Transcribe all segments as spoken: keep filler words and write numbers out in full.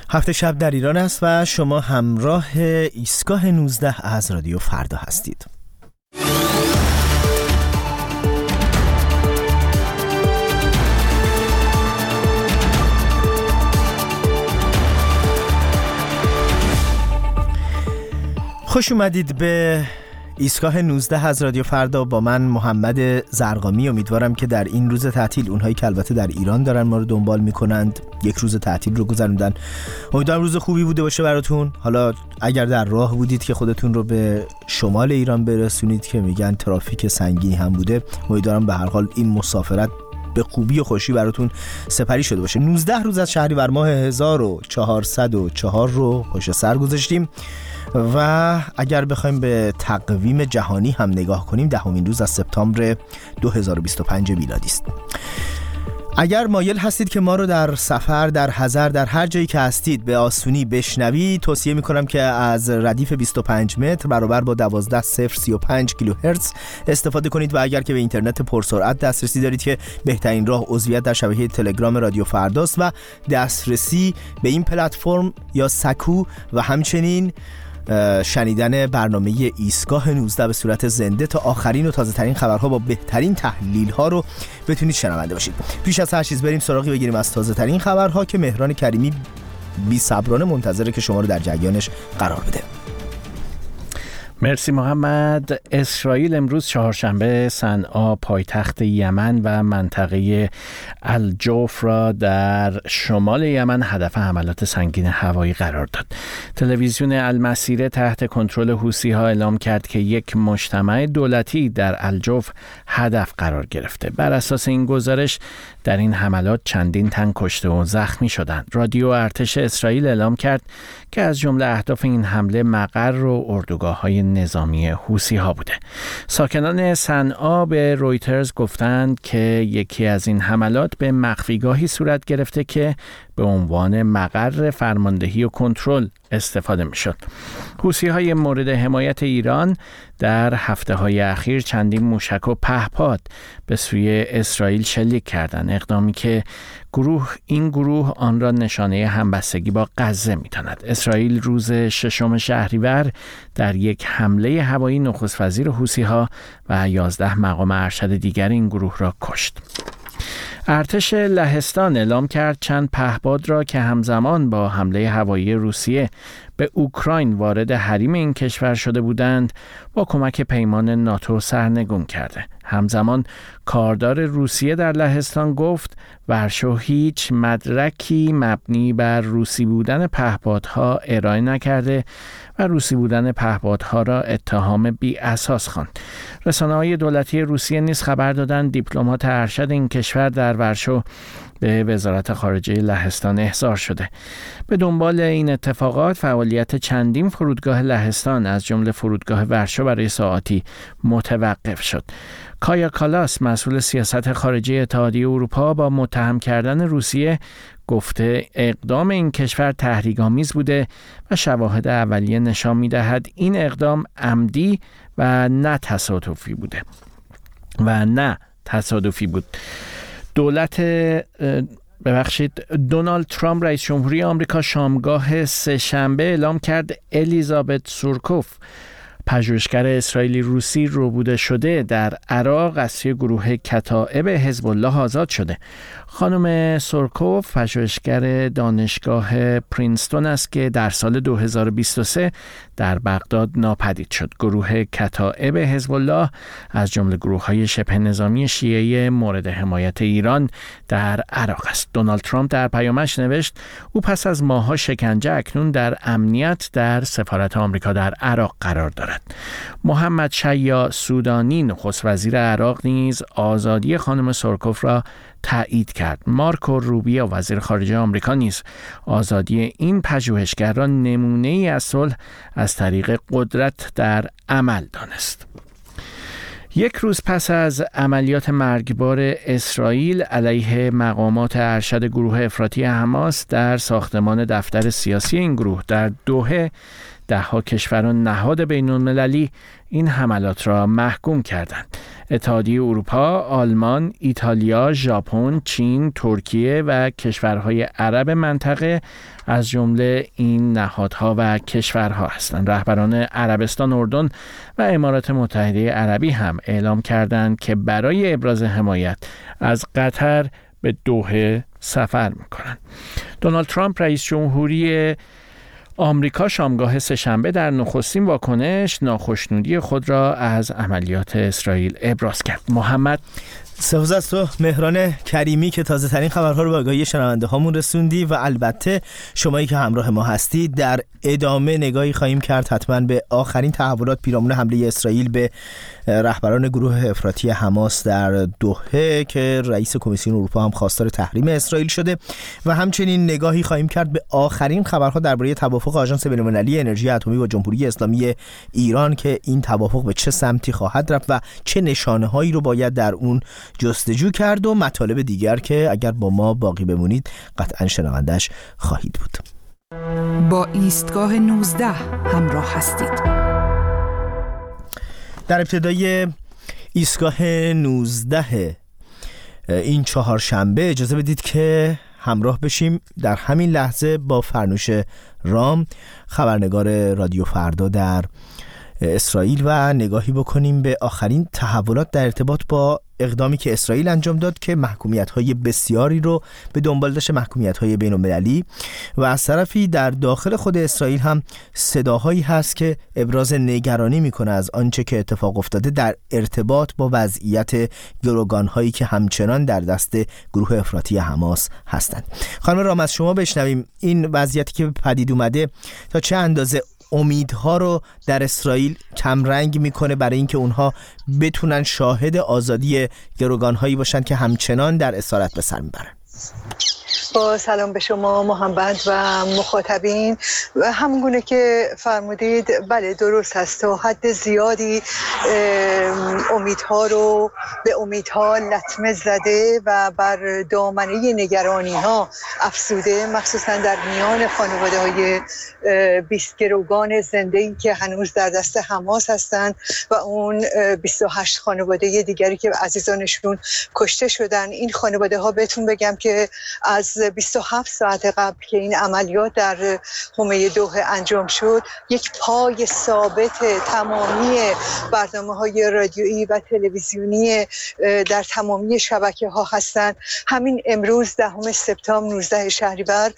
هفته شب در ایران است و شما همراه ایستگاه نوزده از رادیو فردا هستید. خوش اومدید به ایستگاه نوزده از رادیو فردا با من محمد زرقامی. امیدوارم که در این روز تعطیل، اونهایی که البته در ایران دارن ما رو دنبال میکنند، یک روز تعطیل رو گذروندن، امیدوارم روز خوبی بوده باشه براتون. حالا اگر در راه بودید که خودتون رو به شمال ایران برسونید که میگن ترافیک سنگینی هم بوده، امیدوارم به هر حال این مسافرت به خوبی و خوشی براتون سپری شده باشه. نوزده روز از شهریور ماه هزار و چهارصد و چهار رو پشت سر گذاشتیم و اگر بخوایم به تقویم جهانی هم نگاه کنیم، دهمین روز از سپتامبر دو هزار و بیست و پنج میلادی است. اگر مایل هستید که ما رو در سفر، در حضر، در هر جایی که هستید به آسونی بشنوید، توصیه میکنم که از ردیف بیست و پنج متر برابر با دوازده هزار صفر سی و پنج کیلوهرتز استفاده کنید و اگر که به اینترنت پرسرعت دسترسی دارید که بهترین راه عضویت در شبکه تلگرام رادیو فرداست و دسترسی به این پلتفرم یا سکو و همچنین شنیدن برنامه ایستگاه نوزده به صورت زنده تا آخرین و تازه ترین خبرها با بهترین تحلیل ها رو بتونید شنونده باشید. پیش از هر چیز بریم سراغی بگیریم از تازه ترین خبرها که مهران کریمی بی صبرانه منتظره که شما رو در جریانش قرار بده. مرسی محمد. اسرائیل امروز چهارشنبه صنعا پایتخت یمن و منطقه الجوف را در شمال یمن هدف حملات سنگین هوایی قرار داد. تلویزیون المسیره تحت کنترل حوثی‌ها اعلام کرد که یک مجتمع دولتی در الجوف هدف قرار گرفته. بر اساس این گزارش در این حملات چندین تن کشته و زخمی شدند. رادیو ارتش اسرائیل اعلام کرد که از جمله اهداف این حمله مقر و اردوگاه‌های نظامی حوثی‌ها بوده. ساکنان صنعا به رویترز گفتند که یکی از این حملات به مخفیگاهی صورت گرفته که به عنوان مقر فرماندهی و کنترل استفاده می‌شد. حوثی‌های مورد حمایت ایران در هفته‌های اخیر چندین موشک و پهپاد به سوی اسرائیل شلیک کردند، اقدامی که گروه این گروه آن را نشانه همبستگی با غزه می‌داند. اسرائیل روز ششم شهریور در یک حمله هوایی نخست وزیر حوثی‌ها و یازده مقام ارشد دیگر این گروه را کشت. ارتش لهستان اعلام کرد چند پهپاد را که همزمان با حمله هوایی روسیه به اوکراین وارد حریم این کشور شده بودند با کمک پیمان ناتو سرنگون کرده. همزمان کاردار روسیه در لهستان گفت ورشو هیچ مدرکی مبنی بر روسی بودن پهپادها ارائه نکرده و روسی بودن پهپادها را اتهام بی اساس خواند. رسانه‌های دولتی روسیه نیز خبر دادند دیپلمات ارشد این کشور در ورشو به وزارت خارجه لهستان احضار شده. به دنبال این اتفاقات فعالیت چندین فرودگاه لهستان از جمله فرودگاه ورشو برای ساعاتی متوقف شد. کایا کالاس مسئول سیاست خارجی اتحادیه اروپا با متهم کردن روسیه گفته اقدام این کشور تحریک‌آمیز بوده و شواهد اولیه نشان می‌دهد این اقدام عمدی و نه تصادفی بوده و نه تصادفی بود. دولت ببخشید دونالد ترامپ رئیس جمهوری آمریکا شامگاه سه‌شنبه اعلام کرد الیزابت سورکوف پژوهشگر اسرائیلی روسی ربوده شده در عراق از سوی گروه کتائب حزب الله آزاد شده. خانم سورکوف پژوهشگر دانشگاه پرینستون است که در سال دو هزار و بیست و سه در بغداد ناپدید شد. گروه کتائب حزب الله از جمله گروه‌های شبه نظامی شیعه مورد حمایت ایران در عراق است. دونالد ترامپ در پیامش نوشت او پس از ماه‌ها شکنجه اکنون در امنیت در سفارت آمریکا در عراق قرار دارد. محمد شیع سودانی نخست وزیر عراق نیز آزادی خانم سورکوف را تایید کرد. مارکو روبیو وزیر خارجه آمریکا نیز آزادی این پژوهشگر را نمونه‌ای از صلح از طریق قدرت در عمل دانست. یک روز پس از عملیات مرگبار اسرائیل علیه مقامات ارشد گروه افراطی حماس در ساختمان دفتر سیاسی این گروه در دوحه ده‌ها کشور و نهاد بین‌المللی این حملات را محکوم کردند. اتحادیه اروپا، آلمان، ایتالیا، ژاپن، چین، ترکیه و کشورهای عرب منطقه از جمله این نهادها و کشورها هستند. رهبران عربستان، اردن و امارات متحده عربی هم اعلام کردند که برای ابراز حمایت از قطر به دوحه سفر می‌کنند. دونالد ترامپ رئیس جمهوری آمریکا شامگاه سه‌شنبه در نخستین واکنش ناخشنودی خود را از عملیات اسرائیل ابراز کرد. محمد سپاس از تو مهران کریمی که تازه ترین خبرها رو به آگاهی شنونده هامون رسوندی و البته شمایی که همراه ما هستید در ادامه نگاهی خواهیم کرد حتما به آخرین تحولات پیرامون حمله اسرائیل به رهبران گروه افراطی حماس در دوحه که رئیس کمیسیون اروپا هم خواستار تحریم اسرائیل شده و همچنین نگاهی خواهیم کرد به آخرین خبرها درباره توافق آژانس بین‌المللی انرژی اتمی با جمهوری اسلامی ایران که این توافق به چه سمتی خواهد رفت و چه نشانه‌هایی رو باید در اون جستجو کرد و مطالب دیگر که اگر با ما باقی بمونید قطعا شنوندش خواهید بود. با ایستگاه نوزده همراه هستید. در ابتدای ایستگاه نوزده این چهارشنبه اجازه بدید که همراه بشیم در همین لحظه با فرنوش رام، خبرنگار رادیو فردا در اسرائیل و نگاهی بکنیم به آخرین تحولات در ارتباط با اقدامی که اسرائیل انجام داد که محکومیت‌های بسیاری رو به دنبال داشته، محکومیت‌های بین‌المللی، و از طرفی در داخل خود اسرائیل هم صداهایی هست که ابراز نگرانی میکنه از آنچه که اتفاق افتاده در ارتباط با وضعیت گروگان‌هایی که همچنان در دست گروه افراطی حماس هستند. خانم رام از شما بشنویم این وضعیتی که پدید اومده تا چه اندازه امیدها رو در اسرائیل کمرنگ میکنه برای اینکه اونها بتونن شاهد آزادی گروگان‌هایی باشن که همچنان در اسارت به سر میبرن. با سلام به شما محمد و مخاطبین. همونگونه که فرمودید بله درست هست، تا حد زیادی امیدها رو به امیدها لطمه زده و بر دامنه نگرانی ها افسوده، مخصوصا در میان خانواده های بیست گروگان زنده‌ای که هنوز در دست حماس هستند و اون بیست و هشت خانواده دیگری که عزیزانشون کشته شدن. این خانواده ها بهتون بگم که از بیست و هفت ساعت قبل که این عملیات در حومه دوحه انجام شد یک پای ثابت تمامی برنامه‌های رادیویی و تلویزیونی در تمامی شبکه‌ها هستند. همین امروز دهم سپتامبر نوزده شهریور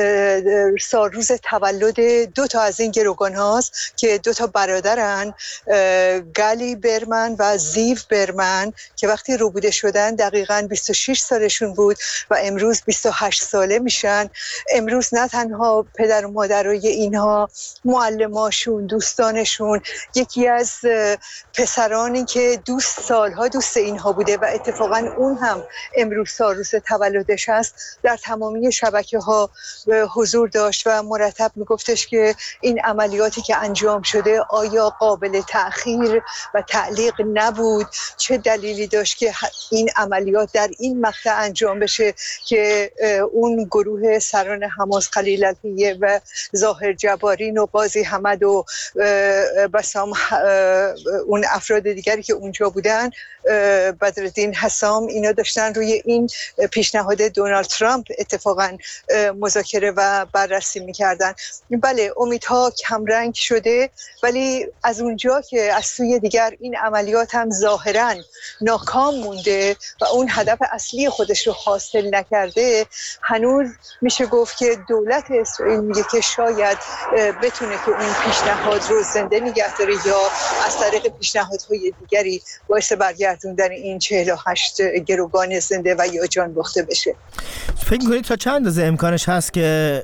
سالروز تولد دو تا از این گروگان هاست که دو تا برادرن، گلی برمن و زیو برمن، که وقتی روبوده شدن دقیقاً بیست و شش سالشون بود و امروز بیست و هشت ساله میشن. امروز نه تنها پدر و مادرای اینها، معلماشون، دوستانشون، یکی از پسرانی که دوست سالها دوست اینها بوده و اتفاقا اون هم امروز سالروز تولدش هست، در تمامی شبکه‌ها حضور داشت و مرتب میگفتش که این عملیاتی که انجام شده آیا قابل تأخیر و تعلیق نبود؟ چه دلیلی داشت که این عملیات در این مقطع انجام بشه که اون گروه سران حماس خلیل الحیه و ظاهر جبارین و قاضی حمد و بسام اون افراد دیگری که اونجا بودن، بدرالدین حسام، اینا داشتن روی این پیشنهاد دونالد ترامپ اتفاقا مذاکره و بررسی میکردن. بله امیدها کمرنگ شده، ولی از اونجا که از سوی دیگر این عملیات هم ظاهرا ناکام مونده و اون هدف اصلی خودش رو حاصل نکرده، هنوز میشه گفت که دولت اسرائیل میگه که شاید بتونه که اون پیشنهاد رو زنده نگه داره یا از طریق پیشنهادهای دیگری باعث برگردوندن این چهل و هشت گروگان زنده و یا جان باخته بشه. فکر می‌کنید تا چند اندازه امکانش هست که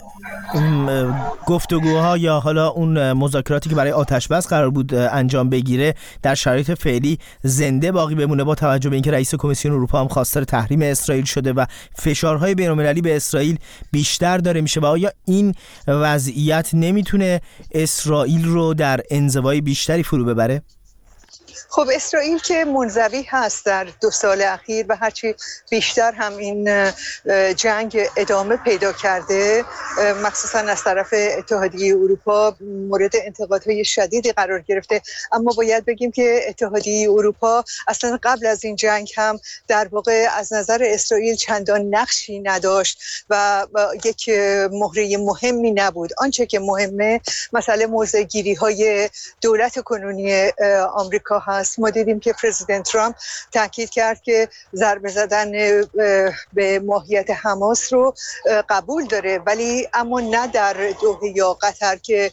گفتگوها یا حالا اون مذاکراتی که برای آتش بس قرار بود انجام بگیره در شرایط فعلی زنده باقی بمونه، با توجه به اینکه رئیس کمیسیون اروپا هم خواستار تحریم اسرائیل شده و فشارهای بین‌المللی به اسرائیل بیشتر داره میشه؟ و آیا این وضعیت نمیتونه اسرائیل رو در انزوای بیشتری فرو ببره؟ خب اسرائیل که منزوی هست در دو سال اخیر و هرچی بیشتر هم این جنگ ادامه پیدا کرده، مخصوصا از طرف اتحادیه اروپا مورد انتقادهای شدیدی قرار گرفته. اما باید بگیم که اتحادیه اروپا اصلا قبل از این جنگ هم در واقع از نظر اسرائیل چندان نقشی نداشت و یک مهره مهمی نبود. آنچه که مهمه مسئله موضع گیری های دولت کنونی آمریکا هست. ما دیدیم که پرزیدنت ترامپ تاکید کرد که ضربه زدن به ماهیت حماس رو قبول داره، ولی اما نه در دوحه یا قطر که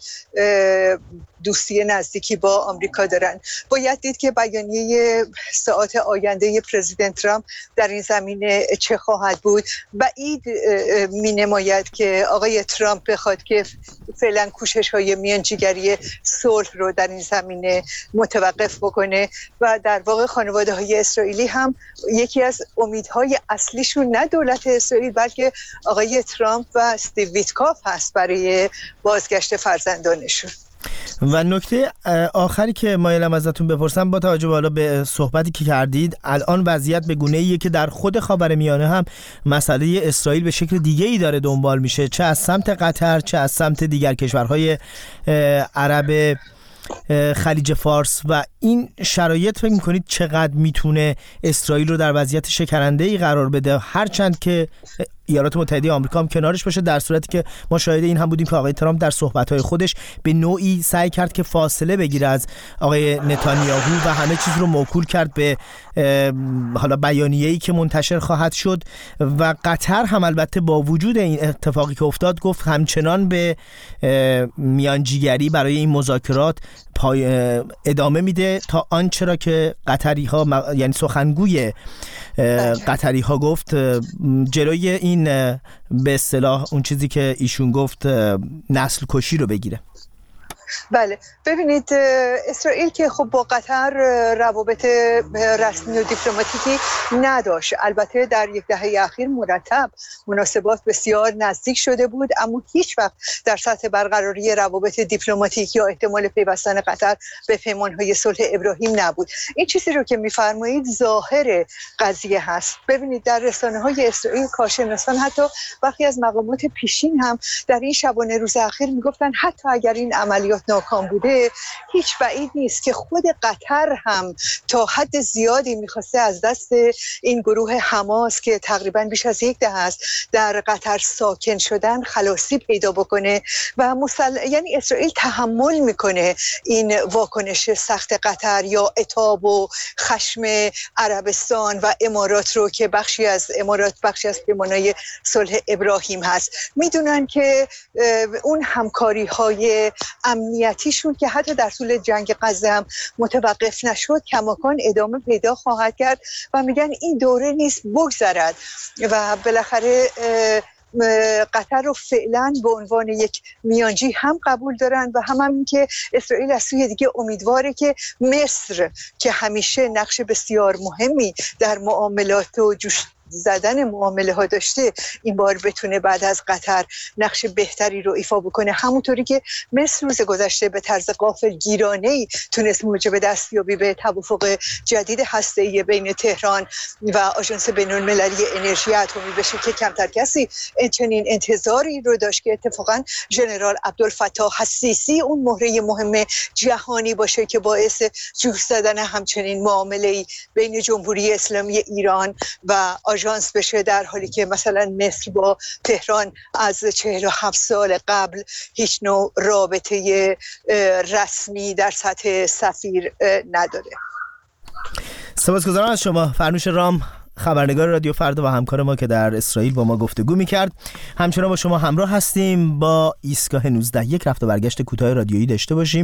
دوستی نزدیکی با آمریکا دارن. باید دید که بیانیه ساعات آینده پرزیدنت ترامپ در این زمینه چه خواهد بود. بعید می نماید که آقای ترامپ بخواد که فعلا کوشش های میانجیگری صلح رو در این زمینه متوقف بکنه و در واقع خانواده های اسرائیلی هم یکی از امیدهای اصلیشون نه دولت اسرائیل بلکه آقای ترامپ و استیو ویتکاف هست برای بازگشت فرزندانشون. و نکته آخری که مایلم ازتون بپرسم، با توجه به حالا به صحبتی که کردید، الان وضعیت به گونه‌ایه که در خود خاورمیانه هم مسئله اسرائیل به شکل دیگه‌ای داره دنبال میشه، چه از سمت قطر چه از سمت دیگر کشورهای عرب خلیج فارس. و این شرایط فکر میکنید چقدر میتونه اسرائیل رو در وضعیت شکننده‌ای قرار بده، هرچند که ایالات متحده آمریکا هم کنارش باشه، در صورتی که ما شاهد این هم بودیم که آقای ترامپ در صحبت‌های خودش به نوعی سعی کرد که فاصله بگیره از آقای نتانیاهو و همه چیز رو موکول کرد به حالا بیانیه‌ای که منتشر خواهد شد. و قطر هم البته با وجود این اتفاقی که افتاد گفت همچنان به میانجیگری برای این مذاکرات پای ادامه میده تا آنچه را که قطری ها م... یعنی سخنگوی قطری ها گفت جلوی این به اصطلاح اون چیزی که ایشون گفت نسل کشی رو بگیره. بله ببینید، اسرائیل که خب با قطر روابط رسمی و دیپلماتیکی نداشت، البته در یک دهه اخیر مرتب مناسبات بسیار نزدیک شده بود، اما هیچ وقت در سطح برقراری روابط دیپلماتیک یا احتمال پیوستن قطر به پیمانهای صلح ابراهیم نبود. این چیزی رو که میفرمایید ظاهر قضیه هست. ببینید در رسانه‌های اسرائیل کارشناسان حتی برخی از مقامات پیشین هم در این شبانه روز اخیر میگفتن حتی اگر این عملیات ناکام بوده، هیچ بعید نیست که خود قطر هم تا حد زیادی میخواسته از دست این گروه حماس که تقریبا بیش از یک دهه است در قطر ساکن شدن خلاصی پیدا بکنه و مسل... یعنی اسرائیل تحمل میکنه این واکنش سخت قطر یا عتاب و خشم عربستان و امارات رو که بخشی از امارات بخشی از پیمانهای صلح ابراهیم هست. میدونن که اون همکاری های امنیتیشون که حتی در طول جنگ غزه هم متوقف نشد کماکان ادامه پیدا خواهد کرد و میگن این دوره نیست بگذرد و بالاخره قطر رو فعلا به عنوان یک میانجی هم قبول دارن و هم هم که اسرائیل از سوی دیگه امیدواره که مصر که همیشه نقش بسیار مهمی در معاملات و جوش زدن معامله ها داشته این بار بتونه بعد از قطر نقش بهتری رو ایفا بکنه، همونطوری که مصر روز گذشته به طرز غافلگیرانه‌ای تونست موجب دستیابی به توافق جدید هسته‌ای بین تهران و آژانس بین‌المللی انرژی اتمی بشه که کمتر کسی چنین انتظاری رو داشت که اتفاقا ژنرال عبدالفتاح السیسی اون مهره مهم جهانی باشه که باعث جوش زدن همچنین معامله‌ای بین جمهوری اسلامی ایران و آژانس بشه، در حالی که مثلا مصر با تهران از چهل و هفت سال قبل هیچ نوع رابطه رسمی در سطح سفیر نداره. سپاسگزارم از شما فرنوش رام، خبرنگار رادیو فردا و همکار ما که در اسرائیل با ما گفتگو می‌کرد. همچنان با شما همراه هستیم. با ایستگاه نوزده یک رفت و برگشت کوتاه رادیویی داشته باشیم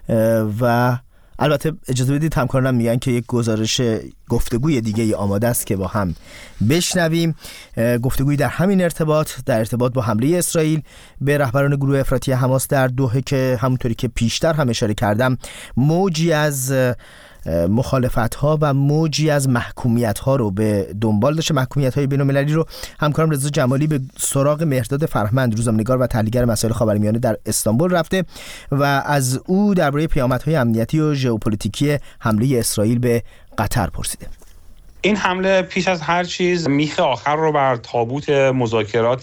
و البته اجازه بدید همکارانم میگن که یک گزارش گفتگوی دیگه ای آماده است که با هم بشنویم. گفتگویی در همین ارتباط در ارتباط با حمله اسرائیل به رهبران گروه افراطی حماس در دوحه که همونطوری که پیشتر هم اشاره کردم موجی از مخالفت‌ها و موجی از محکومیت‌ها رو به دنبال داشته، محکومیت‌های بین‌المللی رو. همکارم رضا جمالی به سراغ مهرداد فرهمند، روزنامه‌نگار و تحلیلگر مسائل خاورمیانه در استانبول رفته و از او درباره پیامدهای امنیتی و ژئوپلیتیکی حمله اسرائیل به قطر پرسیده. این حمله پیش از هر چیز میخ آخر رو بر تابوت مذاکرات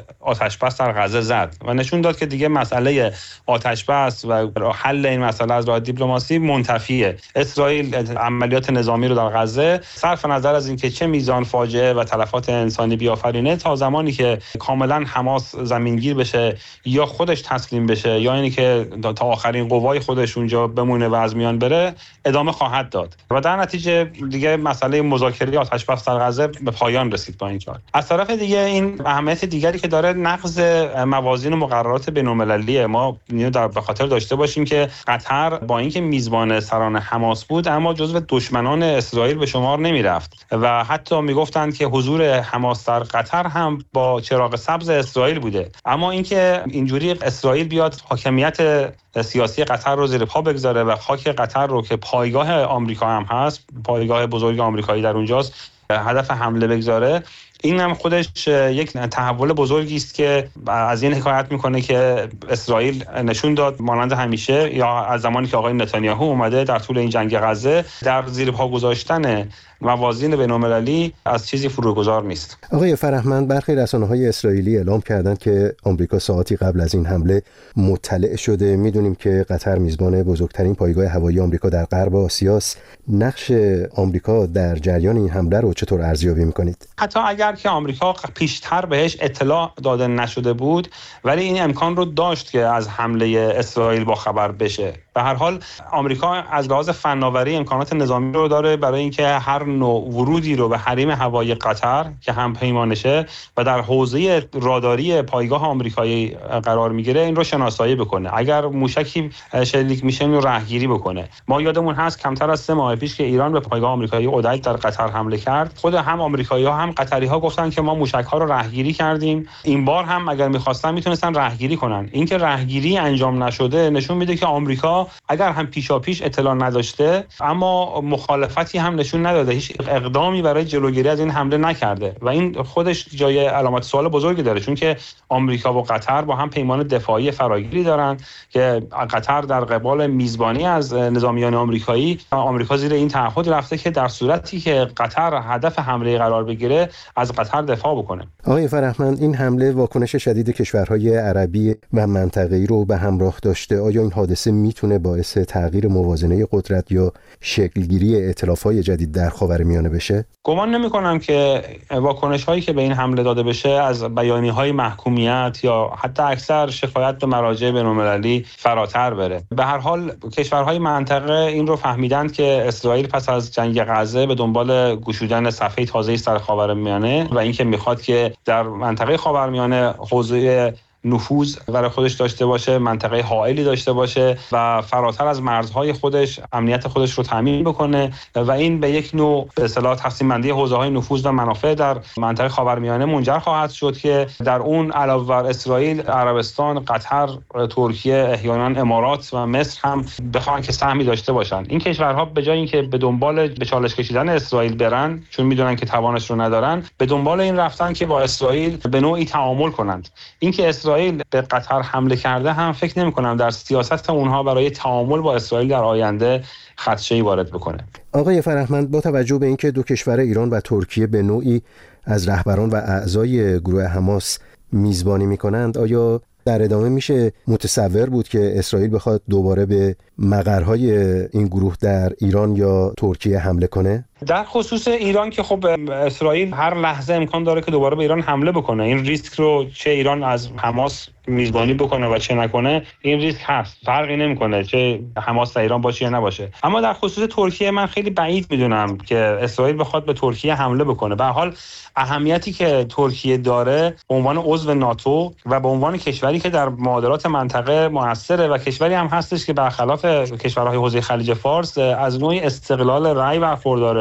آتشبس در غزه زد و نشون داد که دیگه مسئله آتشبس و حل این مسئله از راه دیپلماسی منتفیه. اسرائیل عملیات نظامی رو در غزه صرف نظر از اینکه چه میزان فاجعه و تلفات انسانی بیافرینه، تا زمانی که کاملا حماس زمینگیر بشه یا خودش تسلیم بشه یا اینی که تا آخرین قوای خودش اونجا بمونه و از میان بره، ادامه خواهد داد و در نتیجه دیگه مسئله مذاکره آتشبس در غزه به پایان رسید با این کار. از طرف دیگه این اهمیت دیگری که داره نقض موازین و مقررات بین‌المللیه. ما اینو در به خاطر داشته باشیم که قطر با اینکه میزبان سران حماس بود، اما جزو دشمنان اسرائیل به شمار نمیرفت و حتی میگفتند که حضور حماس در قطر هم با چراغ سبز اسرائیل بوده. اما اینکه اینجوری اسرائیل بیاد حاکمیت سیاسی قطر رو زیر پا بگذاره و خاک قطر رو که پایگاه آمریکا هم هست، پایگاه بزرگ آمریکایی در اونجاست، هدف حمله بگذاره، این هم خودش یک تحول بزرگی است که از این حکایت میکنه که اسرائیل نشون داد مانند همیشه یا از زمانی که آقای نتانیاهو اومده در طول این جنگ غزه در زیر پا گذاشتن موازین بین‌المللی از چیزی فروگذار نیست. آقای فرهمند، برخی رسانه‌های اسرائیلی اعلام کردند که آمریکا ساعاتی قبل از این حمله مطلع شده. میدونیم که قطر میزبان بزرگترین پایگاه هوایی آمریکا در غرب آسیاست. نقش آمریکا در جریان این حمله رو چطور ارزیابی می‌کنید؟ حتی اگر که آمریکا پیشتر بهش اطلاع داده نشده بود، ولی این امکان رو داشت که از حمله اسرائیل با خبر بشه. به هر حال آمریکا از لحاظ فناوری امکانات نظامی رو داره برای اینکه هر نوع ورودی رو به حریم هوایی قطر که هم پیمانشه و در حوزه راداری پایگاه آمریکایی قرار میگیره این رو شناسایی بکنه. اگر موشکی شلیک میشه اینو راهگیری بکنه. ما یادمون هست کمتر از سه ماه پیش که ایران به پایگاه آمریکایی اودایت در قطر حمله کرد، خود هم آمریکایی‌ها هم قطری‌ها گفتن که ما موشک‌ها رو راهگیری کردیم. این بار هم اگر می‌خواستن میتونستن راهگیری کنن. اینکه راهگیری انجام نشده نشون میده که آمریکا اگر هم پیشاپیش اطلاع نداشته اما مخالفتی هم نشون نداده، هیچ اقدامی برای جلوگیری از این حمله نکرده و این خودش جای علامت سوال بزرگی داره، چون که آمریکا و قطر با هم پیمان دفاعی فراگیری دارن که قطر در قبال میزبانی از نظامیان آمریکایی، آمریکا زیر این تعهد رفته که در صورتی که قطر هدف حمله قرار بگیره از قطر دفاع بکنه. آقای فرهمند، این حمله واکنش شدید کشورهای عربی و منطقه‌ای رو به همراه داشته. آیا این حادثه میتونه باعث تغییر موازنه قدرت یا شکلگیری ائتلاف‌های جدید در خاورمیانه بشه؟ گمان نمی‌کنم که واکنش‌هایی که به این حمله داده بشه از بیانیه‌های محکومیت یا حتی اکثر شکایت به مراجع بین‌المللی فراتر بره. به هر حال کشورهای منطقه این رو فهمیدند که اسرائیل پس از جنگ غزه به دنبال گشودن صفحه تازه‌ای در خاورمیانه و اینکه می‌خواد که در منطقه خاورمیانه حوزه نفوذ برای خودش داشته باشه، منطقه حائلی داشته باشه و فراتر از مرزهای خودش امنیت خودش رو تامین بکنه و این به یک نوع به اصطلاح تقسیم بندی حوزه‌های نفوذ و منافع در منطقه خاورمیانه منجر خواهد شد که در اون علاوه بر اسرائیل، عربستان، قطر، ترکیه، احیانا امارات و مصر هم بخوان که سهمی داشته باشن. این کشورها به جای اینکه به دنبال به چالش کشیدن اسرائیل برن، چون میدونن که توانش رو ندارن، به دنبال این رفتن که با اسرائیل به نوعی تعامل کنند. اینکه اسرائیل به قطر حمله کرده هم فکر نمی کنم در سیاست اونها برای تعامل با اسرائیل در آینده خدشه‌ای وارد بکنه. آقای فرهمند، با توجه به اینکه دو کشور ایران و ترکیه به نوعی از رهبران و اعضای گروه حماس میزبانی میکنند، آیا در ادامه میشه متصور بود که اسرائیل بخواد دوباره به مقرهای این گروه در ایران یا ترکیه حمله کنه؟ در خصوص ایران که خب اسرائیل هر لحظه امکان داره که دوباره به ایران حمله بکنه. این ریسک رو چه ایران از حماس میزبانی بکنه و چه نکنه این ریسک هست، فرقی نمیکنه چه حماس در ایران باشه یا نباشه. اما در خصوص ترکیه من خیلی بعید میدونم که اسرائیل بخواد به ترکیه حمله بکنه. به هر حال اهمیتی که ترکیه داره به عنوان عضو ناتو و به عنوان کشوری که در معادلات منطقه موثره و کشوری هم هستش که برخلاف کشورهای حوزه خلیج فارس از نوعی استقلال رأی برخورداره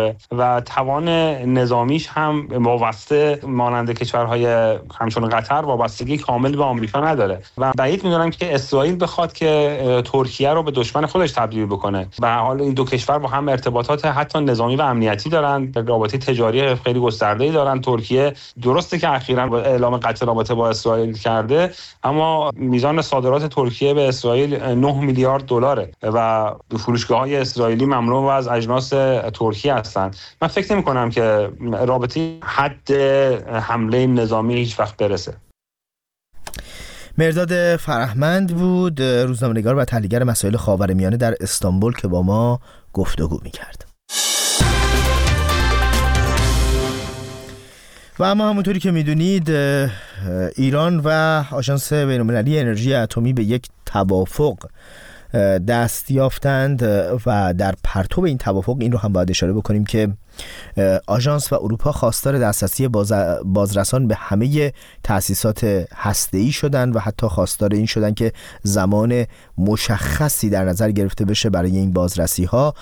داره و توان نظامیش هم وابسته مانند کشورهای همچون قطر وابستگی کامل به آمریکا نداره و بعید میدونم که اسرائیل بخواد که ترکیه رو به دشمن خودش تبدیل بکنه. به هر حال این دو کشور با هم ارتباطات حتی نظامی و امنیتی دارن، رابطه تجاری خیلی گسترده‌ای دارن. ترکیه درسته که اخیراً اعلام قطع رابطه با اسرائیل کرده، اما میزان صادرات ترکیه به اسرائیل نه میلیارد دلاره و فروشگاه‌های اسرائیلی مملو از اجناس ترکیه هستند. من فکر نمی‌کنم که رابطه حد حمله نظامی هیچ وقت برسه. مرداد فرهمند بود، روزنامه‌نگار و تحلیلگر مسائل خاورمیانه در استانبول که با ما گفتگو می‌کرد. و اما همونطوری که میدونید ایران و آژانس بین‌المللی انرژی اتمی به یک توافق دست یافتند و در پرتو این توافق این رو هم باید اشاره بکنیم که آژانس و اروپا خواستار دسترسی باز بازرسان به همه تأسیسات هسته‌ای شدند و حتی خواستار این شدند که زمان مشخصی در نظر گرفته بشه برای این بازرسی ها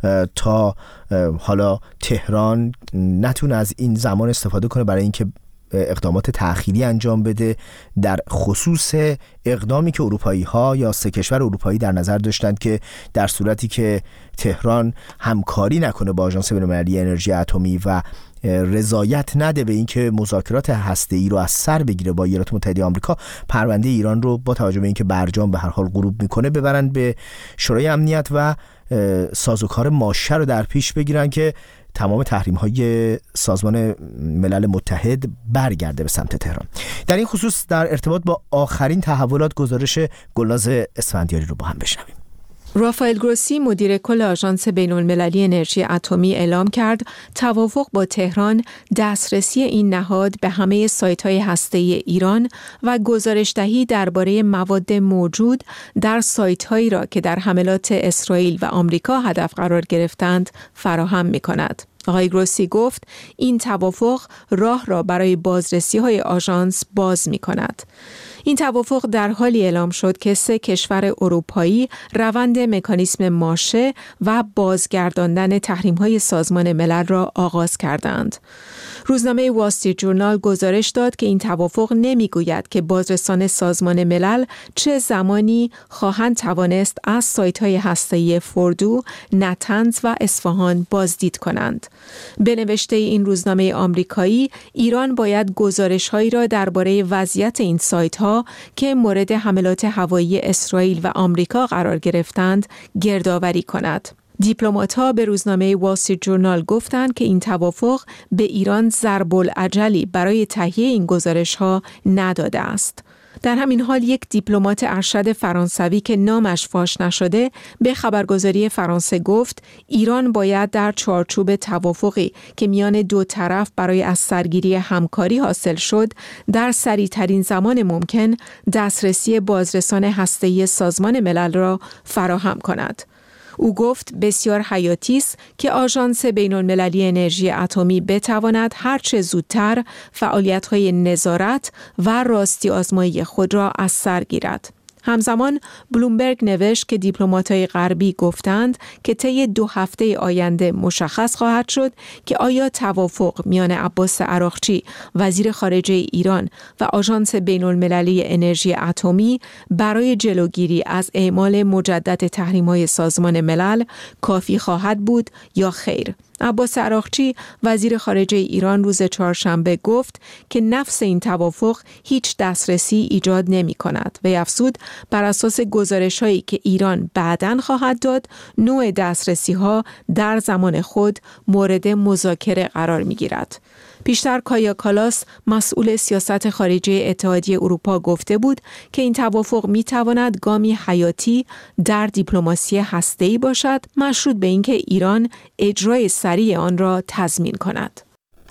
تا حالا تهران نتونه از این زمان استفاده کنه برای اینکه اقدامات تأخیری انجام بده، در خصوص اقدامی که اروپایی ها یا سه کشور اروپایی در نظر داشتند که در صورتی که تهران همکاری نکنه با آژانس بین‌المللی انرژی اتمی و رضایت نده به اینکه مذاکرات هسته‌ای رو از سر بگیره با ایالات متحده آمریکا، پرونده ایران رو با توجه به اینکه برجام به هر حال غروب میکنه ببرن به شورای امنیت و سازوکار ماشه رو در پیش بگیرن که تمام تحریم‌های سازمان ملل متحد برگرده به سمت تهران. در این خصوص در ارتباط با آخرین تحولات گزارش گلناز اسفندیاری رو با هم بشنویم. رافائل گروسی مدیر کل آژانس بین‌المللی انرژی اتمی اعلام کرد توافق با تهران دسترسی این نهاد به همه سایت‌های هسته‌ای ایران و گزارش‌دهی درباره مواد موجود در سایت‌هایی را که در حملات اسرائیل و آمریکا هدف قرار گرفتند فراهم می‌کند. آقای گروسی گفت این توافق راه را برای بازرسی‌های آژانس باز می‌کند. این توافق در حالی اعلام شد که سه کشور اروپایی روند مکانیسم ماشه و بازگرداندن تحریم‌های سازمان ملل را آغاز کردند. روزنامه وال استریت جورنال گزارش داد که این توافق نمیگوید که بازرسان سازمان ملل چه زمانی خواهند توانست از سایت‌های هسته‌ای فوردو، نتنز و اصفهان بازدید کنند. به نوشته این روزنامه آمریکایی، ایران باید گزارش‌هایی را درباره وضعیت این سایت‌ها که مورد حملات هوایی اسرائیل و آمریکا قرار گرفتند گردآوری کند. دیپلمات‌ها به روزنامه وال استریت جورنال گفتند که این توافق به ایران ضرب العجلی برای تهیه این گزارش‌ها نداده است. در همین حال یک دیپلمات ارشد فرانسوی که نامش فاش نشده به خبرگزاری فرانسه گفت ایران باید در چارچوب توافقی که میان دو طرف برای از سرگیری همکاری حاصل شد در سریع‌ترین زمان ممکن دسترسی بازرسان هسته‌ای سازمان ملل را فراهم کند. او گفت بسیار حیاتی است که آژانس بین‌المللی انرژی اتمی بتواند هرچه زودتر فعالیت‌های نظارت و راستی آزمایی خود را از سر گیرد. همزمان بلومبرگ نوشت که دیپلمات‌های غربی گفتند که طی دو هفته آینده مشخص خواهد شد که آیا توافق میان عباس عراقچی وزیر خارجه ایران و آژانس بین‌المللی انرژی اتمی برای جلوگیری از اعمال مجدد تحریم‌های سازمان ملل کافی خواهد بود یا خیر. عباس عراقچی وزیر خارجه ایران روز چهارشنبه گفت که نفس این توافق هیچ دسترسی ایجاد نمی کند و افزود بر اساس گزارش هایی که ایران بعداً خواهد داد نوع دسترسی ها در زمان خود مورد مذاکره قرار می گیرد. پیشتر کایا کالاس مسئول سیاست خارجی اتحادیه اروپا گفته بود که این توافق می تواند گامی حیاتی در دیپلماسی هسته‌ای باشد مشروط به اینکه ایران اجرای سریع آن را تضمین کند.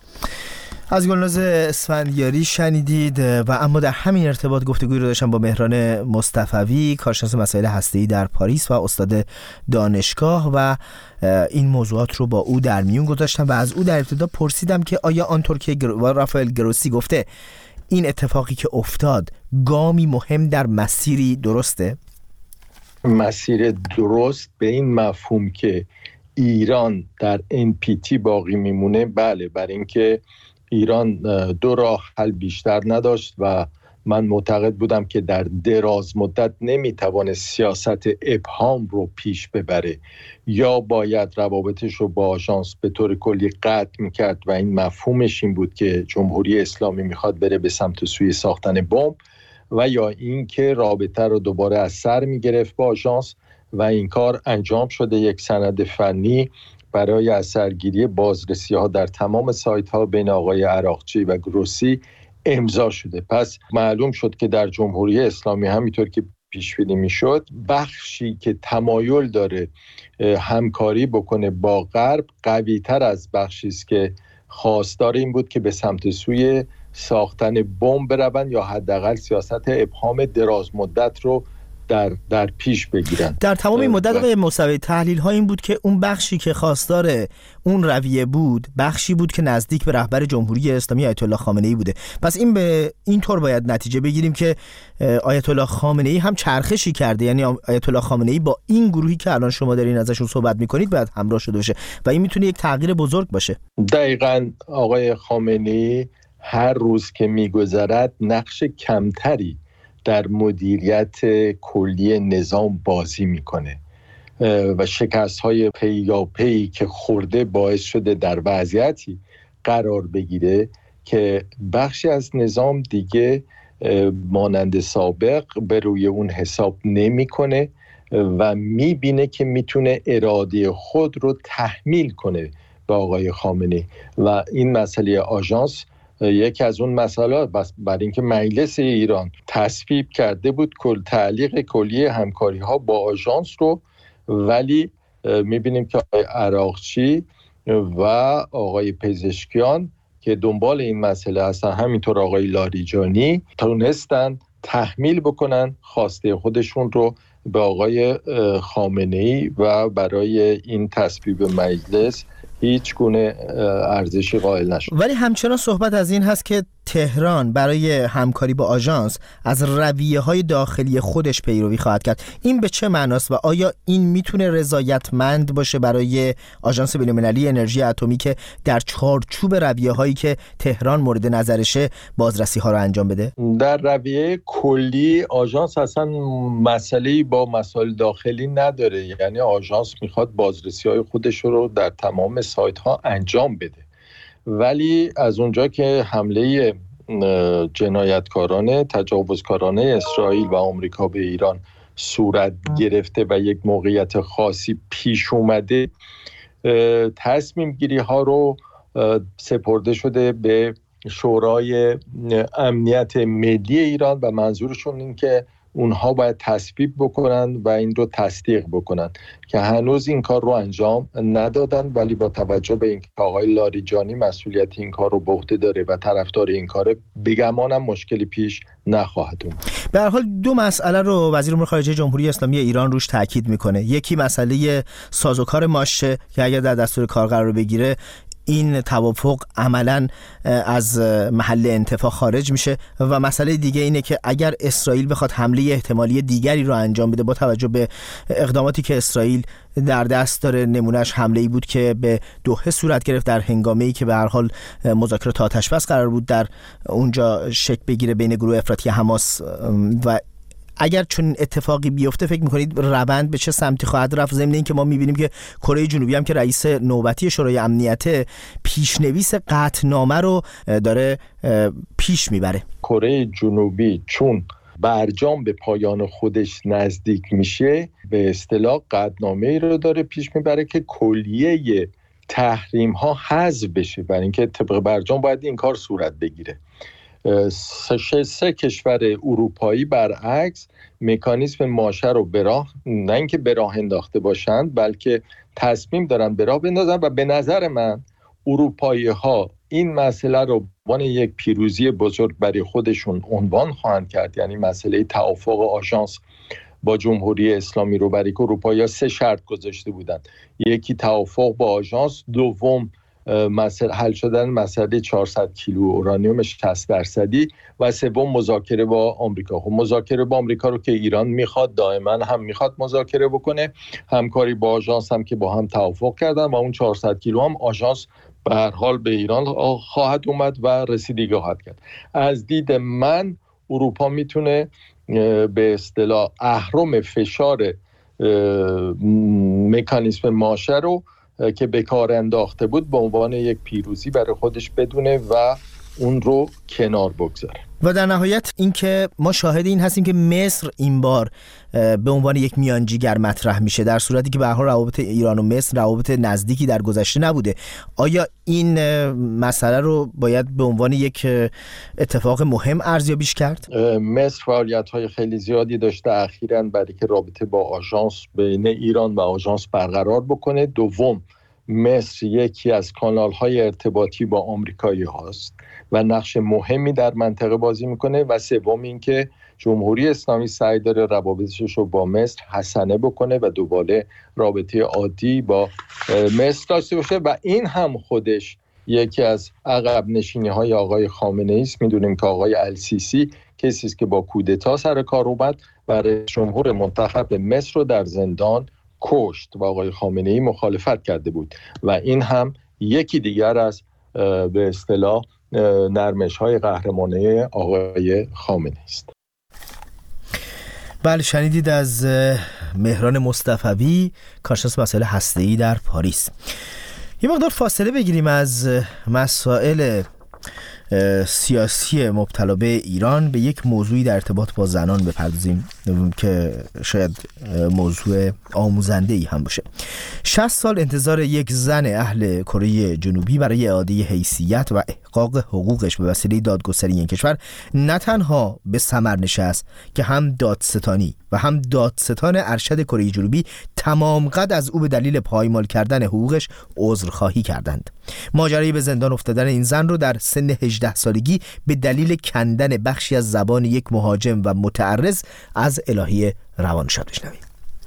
از گلناز اسفندیاری شنیدید و اما در همین ارتباط گفتگوی رو داشتم با مهران مصطفوی، کارشناس مسائل هسته‌ای در پاریس و استاد دانشگاه و این موضوعات رو با او در میون گذاشتم و از او در ابتدا پرسیدم که آیا آنطور که رافائل گروسی گفته این اتفاقی که افتاد گامی مهم در مسیری درسته؟ مسیر درست به این مفهوم که ایران در ان پی تی باقی میمونه، بله، برای اینکه ایران دو راه حل بیشتر نداشت و من معتقد بودم که در دراز مدت نمیتوانه سیاست ابهام رو پیش ببره، یا باید روابطش رو با آژانس به طور کلی قطع میکرد و این مفهومش این بود که جمهوری اسلامی میخواد بره به سمت سوی ساختن بمب، و یا این که رابطه رو دوباره از سر میگرفت با آژانس و این کار انجام شده. یک سند فنی برای اثرگیری بازرسی ها در تمام سایت ها بین آقای عراقچی و گروسی امضا شده. پس معلوم شد که در جمهوری اسلامی همینطور که پیش بینی میشد، بخشی که تمایل داره همکاری بکنه با غرب قوی تر از بخشی است که خواستار این بود که به سمت سوی ساختن بمب بروند یا حداقل سیاست ابهام دراز مدت رو در در پیش بگیرن. در تمام این مدت آقای موسوی تحلیل ها این بود که اون بخشی که خواستار اون رویه بود بخشی بود که نزدیک به رهبر جمهوری اسلامی آیت الله خامنه ای بوده. پس این به این طور باید نتیجه بگیریم که آیت الله خامنه ای هم چرخشی کرده، یعنی آیت الله خامنه ای با این گروهی که الان شما دارین ازشون صحبت میکنید باید همراه شده باشه و این میتونه یک تغییر بزرگ باشه. دقیقاً آقای خامنه ای هر روز که میگذرد نقش کمتری در مدیریت کلی نظام بازی میکنه و شکست‌های پیاپی که خورده باعث شده در وضعیتی قرار بگیره که بخشی از نظام دیگه مانند سابق به روی اون حساب نمیکنه و میبینه که میتونه اراده خود رو تحمیل کنه به آقای خامنه‌ای و این مسئله آژانس یکی از اون مسائل بس برای اینکه مجلس ایران تصویب کرده بود کل تعلیق کلی همکاری ها با آژانس رو، ولی میبینیم که آقای عراقچی و آقای پزشکیان که دنبال این مسئله هستن، همینطور آقای لاریجانی، تونستن تحمیل بکنن خواسته خودشون رو به آقای خامنه‌ای و برای این تصویب مجلس هیچ گونه ارزشی قائل نشد. ولی همچنان صحبت از این هست که تهران برای همکاری با آژانس از رویه‌های داخلی خودش پیروی خواهد کرد. این به چه معناست و آیا این میتونه رضایتمند باشه برای آژانس بین‌المللی انرژی اتمی که در چارچوب رویه‌هایی که تهران مورد نظرشه بازرسی‌ها رو انجام بده؟ در رویه کلی آژانس اصلا مسئله‌ای با مسائل داخلی نداره، یعنی آژانس میخواد بازرسی‌های خودش رو در تمام سایت‌ها انجام بده، ولی از اونجا که حمله جنایتکارانه تجاوزکارانه اسرائیل و آمریکا به ایران صورت گرفته و یک موقعیت خاصی پیش اومده، تصمیم گیری ها رو سپرده شده به شورای امنیت ملی ایران و منظورشون این که اونها باید تصویب بکنن و این رو تصدیق بکنن که هنوز این کار رو انجام ندادن، ولی با توجه به اینکه آقای لاریجانی مسئولیت این کار رو به عهده داره و طرفدار این کاره، بگمانم مشکلی پیش نخواهد اومد. به هر حال دو مسئله رو وزیر امور خارجه جمهوری اسلامی ایران روش تاکید میکنه. یکی مسئله سازوکار ماشه که اگر در دستور کار قرار بگیره این توافق عملاً از محل انتفاع خارج میشه و مسئله دیگه اینه که اگر اسرائیل بخواد حمله احتمالی دیگری رو انجام بده با توجه به اقداماتی که اسرائیل در دست داره، نمونهش حمله‌ای بود که به دوحه صورت گرفت در هنگامه‌ای که به هر حال مذاکرات آتش‌بس قرار بود در اونجا شکل بگیره بین گروه افراطی حماس و اگر چون اتفاقی بیفته فکر میکنید روند به چه سمتی خواهد رفت؟ ضمن اینکه ما میبینیم که کره جنوبی هم که رئیس نوبتی شورای امنیت پیشنویس قطعنامه رو داره پیش میبره. کره جنوبی چون برجام به پایان خودش نزدیک میشه به اصطلاح قطعنامه‌ای رو داره پیش میبره که کلیه تحریم ها حذف بشه، برای اینکه طبق برجام باید این کار صورت بگیره. سه, سه کشور اروپایی برعکس مکانیزم ماشه رو به راه، نه اینکه به راه انداخته باشند، بلکه تصمیم دارن به راه بندازن و به نظر من اروپایی ها این مسئله رو عنوان یک پیروزی بزرگ برای خودشون عنوان خواهند کرد. یعنی مسئله توافق آژانس با جمهوری اسلامی رو برای اروپایی ها سه شرط گذاشته بودند. یکی توافق با آژانس، دوم مسئله حل شدن مسئله چهارصد کیلو اورانیوم شصت درصدی و سوم مذاکره با آمریکا. خب مذاکره با آمریکا رو که ایران میخواد، دائما هم میخواد مذاکره بکنه، همکاری با آژانس هم که با هم توافق کردن و اون چهارصد کیلو هم آژانس به هر حال به ایران خواهد اومد و رسیدگی خواهد کرد. از دید من اروپا میتونه به اصطلاح اهرم فشار مکانیسم ماشه رو که به کار انداخته بود به عنوان یک پیروزی برای خودش بدونه و اون رو کنار بگذاره. و در نهایت این که ما شاهد این هستیم که مصر این بار به عنوان یک میانجیگر مطرح میشه، در صورتی که به هر حال روابط ایران و مصر روابط نزدیکی در گذشته نبوده. آیا این مسئله رو باید به عنوان یک اتفاق مهم ارزیابیش کرد؟ مصر فعالیت‌های خیلی زیادی داشته اخیراً برای که رابطه با آژانس بین ایران و آژانس برقرار بکنه. دوم، مصر یکی از کانال‌های ارتباطی با آمریکایی هاست و نقش مهمی در منطقه بازی میکنه. و سوم این که جمهوری اسلامی سعی داره روابطش رو با مصر حسنه بکنه و دوباره رابطه عادی با مصر داشته باشه و این هم خودش یکی از عقب نشینی‌های آقای خامنه‌ای است. میدونیم که آقای السیسی کسی است که با کودتا سر کار اومد و رئیس جمهور منتخب مصر رو در زندان کشت و آقای خامنه‌ای مخالفت کرده بود و این هم یکی دیگر از به اصطلاح نرمش‌های قهرمانه آقای خامنه‌ای است. بله، شنیدید از مهران مصطفوی، کارشناس مسائل هسته‌ای در پاریس. یه مقدار فاصله بگیریم از مسائل سیاسی مبتلا به ایران به یک موضوعی در ارتباط با زنان بپردازیم که شاید موضوع آموزنده‌ای هم باشه. شصت سال انتظار یک زن اهل کره جنوبی برای اعاده حیثیت و احقاق حقوقش به وسیله دادگستری این کشور نه تنها به ثمر نشست که هم دادستانی و هم دادستان ارشد کره جنوبی تمام قد از او به دلیل پایمال کردن حقوقش عذرخواهی کردند. ماجرای به زندان افتادن این زن رو در سن هجده سالگی به دلیل کندن بخشی از زبان یک مهاجم و متعرض از الهی روانشاد بشنوید.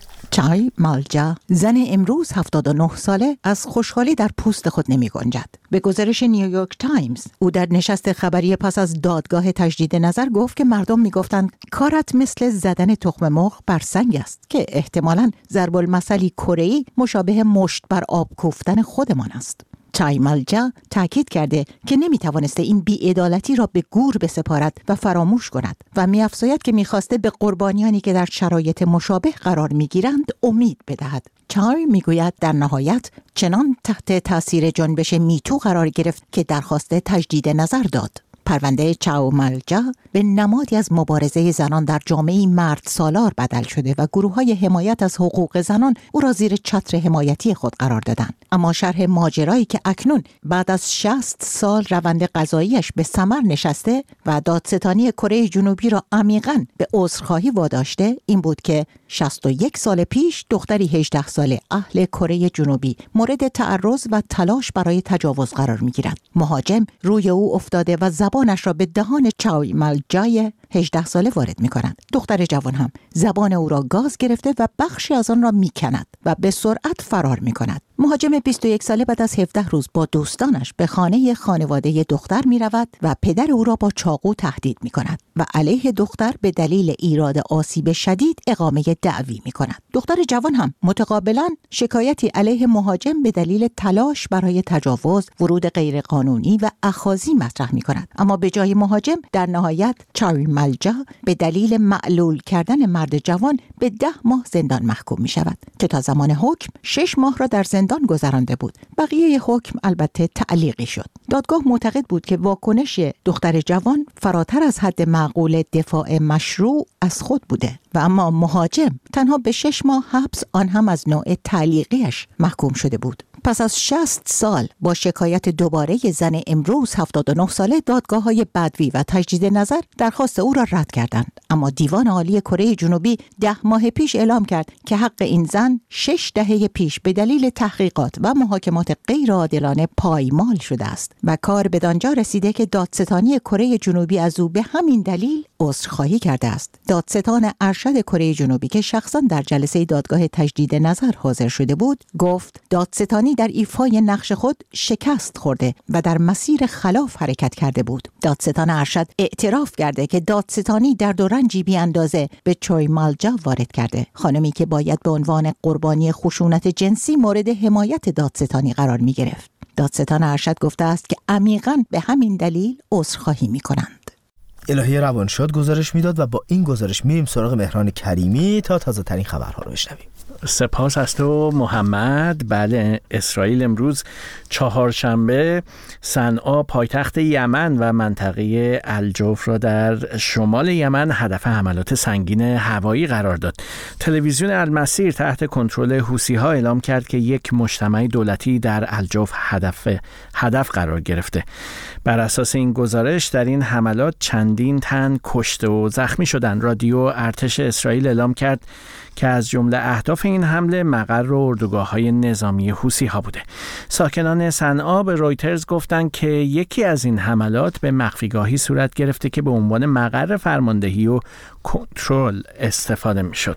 چای مالجا، زن امروز هفتاد و نه ساله، از خوشحالی در پوست خود نمی گنجد. به گزارش نیویورک تایمز، او در نشست خبری پس از دادگاه تجدید نظر گفت که مردم می گفتند کارت مثل زدن تخم مرغ بر سنگ است که احتمالاً ضرب المثلی کره‌ای مشابه مشت بر آب کوفتن خودمان است. چای مالجا تاکید کرده که نمیتوانسته این بی‌عدالتی را به گور بسپارد و فراموش کند و می‌افزاید که می‌خواسته به قربانیانی که در شرایط مشابه قرار می‌گیرند امید بدهد. چای میگوید در نهایت چنان تحت تاثیر جنبش میتو قرار گرفت که درخواست تجدید نظر داد. پرونده چاو مالجا به نمادی از مبارزه زنان در جامعه مرد سالار بدل شده و گروه‌های حمایت از حقوق زنان او را زیر چتر حمایتی خود قرار دادند. اما شرح ماجرایی که اکنون بعد از شصت سال روند قضاییش به ثمر نشسته و دادستانی کره جنوبی را عمیقاً به عذرخواهی واداشته این بود که شصت و یک سال پیش دختری هجده ساله اهل کره جنوبی مورد تعرض و تلاش برای تجاوز قرار می‌گیرد. مهاجم روی او افتاده و زبانش را به دهان چای مالجای هجده ساله وارد می کند. دختر جوان هم زبان او را گاز گرفته و بخشی از آن را می کند و به سرعت فرار می کند. مهاجم بیست و یک ساله بعد از هفده روز با دوستانش به خانه خانواده دختر می رود و پدر او را با چاقو تهدید می کند و علیه دختر به دلیل ایراد آسیب شدید اقامه دعوی می کند. دختر جوان هم متقابلا شکایتی علیه مهاجم به دلیل تلاش برای تجاوز، ورود غیرقانونی و اخاذی مطرح می کند. اما به جای مهاجم در نهایت چای مالجا به دلیل معلول کردن مرد جوان به ده ماه زندان محکوم می شود که تا زمان حکم شش ماه را در زندان گذرانده بود. بقیه حکم البته تعلیقی شد. دادگاه معتقد بود که واکنش دختر جوان فراتر از حد معقول دفاع مشروع از خود بوده و اما مهاجم تنها به شش ماه حبس، آن هم از نوع تعلیقیش، محکوم شده بود. پس از شصت سال با شکایت دوباره زن امروز هفتاد و نه ساله، دادگاه‌های بدوی و تجدید نظر درخواست او را رد کردند. اما دیوان عالی کره جنوبی ده ماه پیش اعلام کرد که حق این زن شش دهه پیش به دلیل تحقیقات و محاکمات غیرعادلانه پایمال شده است و کار بدانجا رسیده که دادستانی کره جنوبی از او به همین دلیل عذرخواهی کرده است. دادستان ارشد کره جنوبی که شخصا در جلسه دادگاه تجدید نظر حاضر شده بود، گفت دادستانی دادستانی در ایفای نقش خود شکست خورده و در مسیر خلاف حرکت کرده بود. دادستان ارشد اعتراف کرده که دادستانی درد و رنجی بی اندازه به چوی مالجا وارد کرده، خانمی که باید به عنوان قربانی خشونت جنسی مورد حمایت دادستانی قرار می گرفت. دادستان ارشد گفته است که عمیقاً به همین دلیل عذرخواهی می کنند. الهی روانشاد گزارش میداد و با این گزارش میریم سراغ مهران کریمی تا تازه ترین خبرها رو بشنویم. سپاس از تو محمد. بله، اسرائیل امروز چهارشنبه صنعا پایتخت یمن و منطقه الجوف را در شمال یمن هدف حملات سنگین هوایی قرار داد. تلویزیون المسیر تحت کنترل حوثی‌ها اعلام کرد که یک مجتمع دولتی در الجوف هدف هدف قرار گرفته. بر اساس این گزارش در این حملات چندین تن کشته و زخمی شدند. رادیو ارتش اسرائیل اعلام کرد که از جمله اهداف این حمله مقر و اردوگاه‌های نظامی حوثی‌ها بوده. ساکنان صنعا به رویترز گفتند که یکی از این حملات به مخفیگاهی صورت گرفته که به عنوان مقر فرماندهی و کنترل استفاده می‌شد.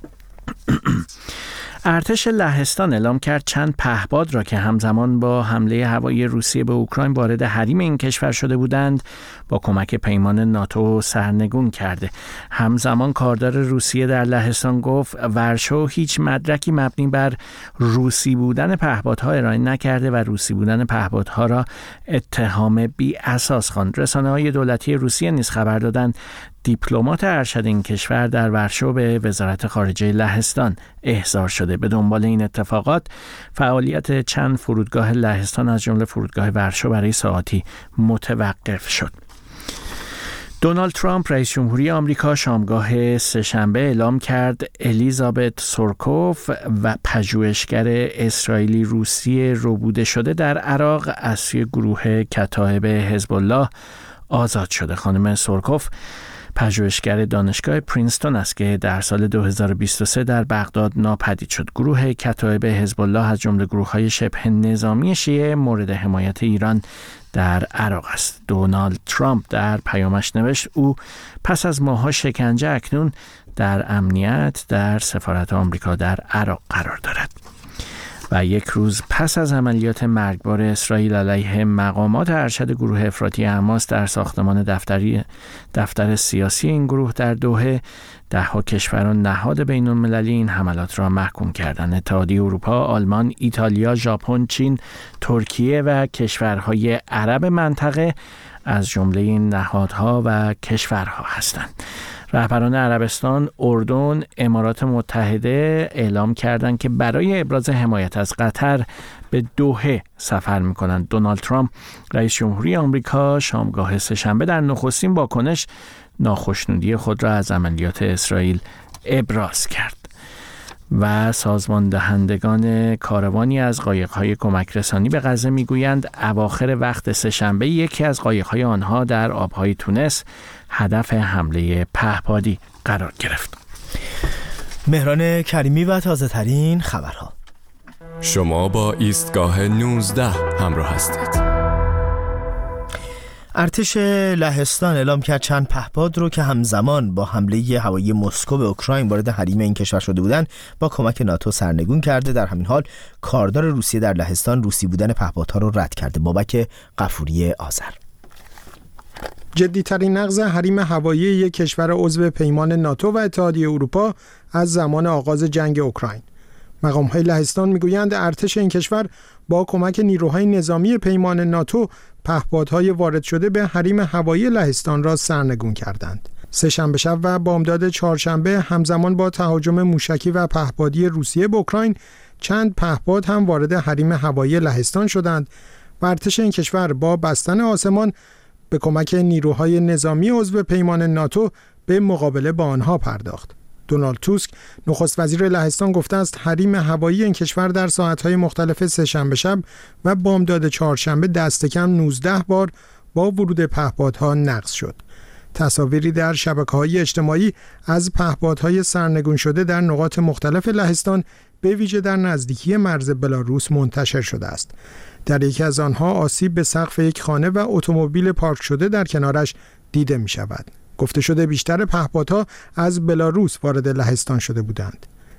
ارتش لهستان اعلام کرد چند پهپاد را که همزمان با حمله هوایی روسیه به اوکراین وارد حریم این کشور شده بودند با کمک پیمان ناتو سرنگون کرده. همزمان کاردار روسیه در لهستان گفت ورشو هیچ مدرکی مبنی بر روسی بودن پهپادها ارائه نکرده و روسی بودن پهپادها را اتهام بی اساس خواند. رسانه‌های دولتی روسیه نیز خبر دادند دیپلمات ارشد این کشور در ورشو به وزارت خارجه لهستان احضار شده. به دنبال این اتفاقات فعالیت چند فرودگاه لهستان از جمله فرودگاه ورشو برای ساعاتی متوقف شد. دونالد ترامپ رئیس جمهوری آمریکا شامگاه سه‌شنبه اعلام کرد الیزابت سورکوف و پژوهشگر اسرائیلی روسی ربوده شده در عراق از سوی گروه کتایب حزب الله آزاد شده. خانم سورکوف پژوهشگر دانشگاه پرینستون است که در سال دو هزار و بیست و سه در بغداد ناپدید شد. گروه کتایب حزب الله از جمله گروه‌های شبه نظامی شیعه مورد حمایت ایران در عراق است. دونالد ترامپ در پیامش نوشت او پس از ماه‌ها شکنجه اکنون در امنیت در سفارت آمریکا در عراق قرار دارد. و یک روز پس از عملیات مرگبار اسرائیل علیه مقامات ارشد گروه افراطی حماس در ساختمان دفتری دفتر سیاسی این گروه در دوحه، ده‌ها کشوران نهاد بین‌المللی این حملات را محکوم کردند. اتحادیه اروپا، آلمان، ایتالیا، ژاپن، چین، ترکیه و کشورهای عرب منطقه از جمله این نهادها و کشورها هستند. رهبران عربستان، اردن، امارات متحده اعلام کردند که برای ابراز حمایت از قطر به دوحه سفر می‌کنند. دونالد ترامپ رئیس جمهوری آمریکا شامگاه سه‌شنبه در نخستین واکنش ناخشنودی خود را از عملیات اسرائیل ابراز کرد. و سازمان دهندگان کاروانی از قایق‌های کمک رسانی به غزه می‌گویند اواخر وقت سه‌شنبه یکی از قایق‌های آنها در آب‌های تونس هدف حمله پهپادی قرار گرفت. مهران کریمی و تازه ترین خبرها. شما با ایستگاه نوزده همراه هستید. ارتش لهستان اعلام کرد چند پهپاد رو که همزمان با حمله هوایی مسکو به اوکراین وارد حریم این کشور شده بودند با کمک ناتو سرنگون کرده. در همین حال کاردار روسیه در لهستان روسی بودن پهپادها رو رد کرده. بابک غفوری آذر. جدی‌ترین نقض حریم هوایی یک کشور عضو پیمان ناتو و اتحادیه اروپا از زمان آغاز جنگ اوکراین. مقام‌های لهستان می‌گویند ارتش این کشور با کمک نیروهای نظامی پیمان ناتو پهپادهای وارد شده به حریم هوایی لهستان را سرنگون کردند. سه‌شنبه شب و بامداد چهارشنبه همزمان با تهاجم موشکی و پهپادی روسیه به اوکراین چند پهپاد هم وارد حریم هوایی لهستان شدند و ارتش این کشور با بستن آسمان به کمک نیروهای نظامی عضو پیمان ناتو به مقابله با آنها پرداخت. دونالد توسک نخست وزیر لهستان گفته است حریم هوایی این کشور در ساعت‌های مختلف سه‌شنبه شب و بامداد چهارشنبه دست کم نوزده بار با ورود پهپادها نقض شد. تصاویری در شبکه‌های اجتماعی از پهپادهای سرنگون شده در نقاط مختلف لهستان به ویژه در نزدیکی مرز بلاروس منتشر شده است. در یکی از آنها آسیب به سقف یک خانه و اتومبیل پارک شده در کنارش دیده می شود. گفته شده بیشتر پهپادها از بلاروس وارد لهستان شده بودند.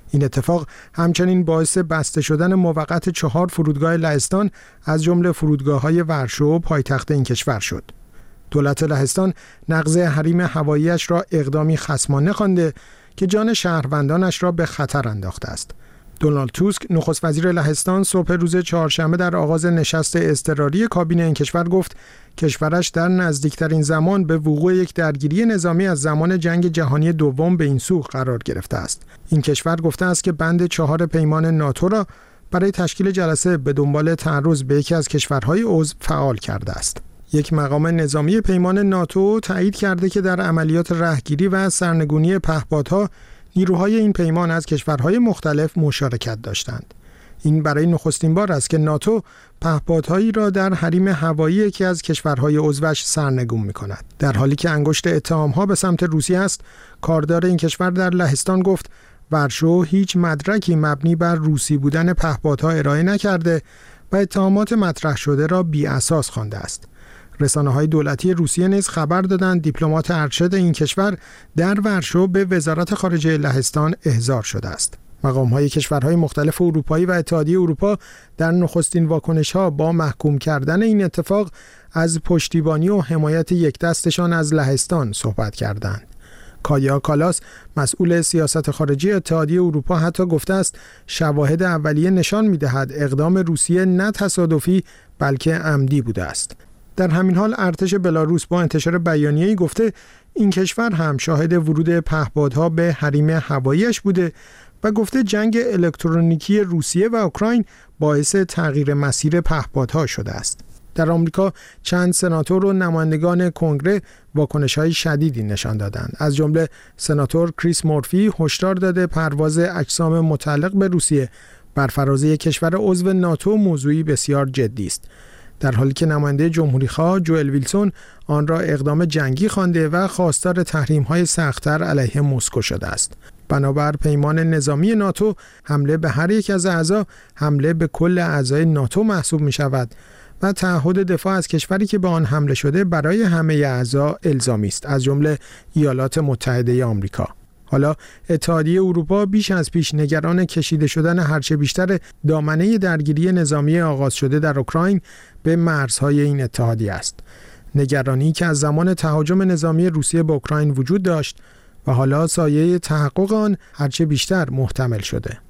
این اتفاق همچنین باعث بسته شدن موقت چهار فرودگاه لهستان از جمله فرودگاه‌های ورشو پایتخت این کشور شد. دولت لهستان نقض حریم هوایی‌اش را اقدامی خصمانه خوانده که جان شهروندانش را به خطر انداخته است. دونالد توسک نخست وزیر لهستان صبح روز چهارشنبه در آغاز نشست اضطراری کابینه این کشور گفت کشورش در نزدیکترین زمان به وقوع یک درگیری نظامی از زمان جنگ جهانی دوم به این سو قرار گرفته است. این کشور گفته است که بند چهار پیمان ناتو را برای تشکیل جلسه به دنبال تعرض به یکی از کشورهای عضو فعال کرده است. یک مقام نظامی پیمان ناتو تایید کرده که در عملیات رهگیری و سرنگونی پهپادها نیروهای این پیمان از کشورهای مختلف مشارکت داشتند. این برای نخستین بار است که ناتو پهپادهایی را در حریم هوایی یکی از کشورهای عضوش سرنگون می‌کند. در حالی که انگشت اتهام‌ها به سمت روسیه است، کاردار این کشور در لهستان گفت ورشو هیچ مدرکی مبنی بر روسی بودن پهپادها ارائه نکرده و اتهامات مطرح شده را بی‌اساس خوانده است. رسانه‌های دولتی روسیه نیز خبر دادند دیپلمات ارشد این کشور در ورشو به وزارت خارجه لهستان احضار شده است. مقام‌های کشورهای مختلف اروپایی و اتحادیه اروپا در نخستین واکنش‌ها با محکوم کردن این اتفاق از پشتیبانی و حمایت یک دستشان از لهستان صحبت کردند. کایا کالاس مسئول سیاست خارجی اتحادیه اروپا حتی گفته است شواهد اولیه نشان می‌دهد اقدام روسیه نه تصادفی بلکه عمدی بوده است. در همین حال ارتش بلاروس با انتشار بیانیه‌ای گفته این کشور هم شاهد ورود پهپادها به حریم هواییش بوده و گفته جنگ الکترونیکی روسیه و اوکراین باعث تغییر مسیر پهپادها شده است. در آمریکا چند سناتور و نمایندگان کنگره واکنش‌های شدیدی نشان دادند. از جمله سناتور کریس مورفی هشدار داده پرواز اجسام متعلق به روسیه بر فراز یک کشور عضو ناتو موضوعی بسیار جدی است. در حالی که نماینده جمهوری‌خواه جوئل ویلسون آن را اقدام جنگی خوانده و خواستار تحریم‌های سخت‌تر علیه مسکو شده است. بنابر پیمان نظامی ناتو حمله به هر یک از اعضا حمله به کل اعضای ناتو محسوب می‌شود و تعهد دفاع از کشوری که به آن حمله شده برای همه اعضا الزامی است، از جمله ایالات متحده آمریکا. حالا اتحادیه اروپا بیش از پیش نگران کشیده شدن هرچه بیشتر دامنه درگیری نظامی آغاز شده در اوکراین به مرزهای این اتحادیه است. نگرانی که از زمان تهاجم نظامی روسیه به اوکراین وجود داشت و حالا سایه تحقق آن هرچه بیشتر محتمل شده.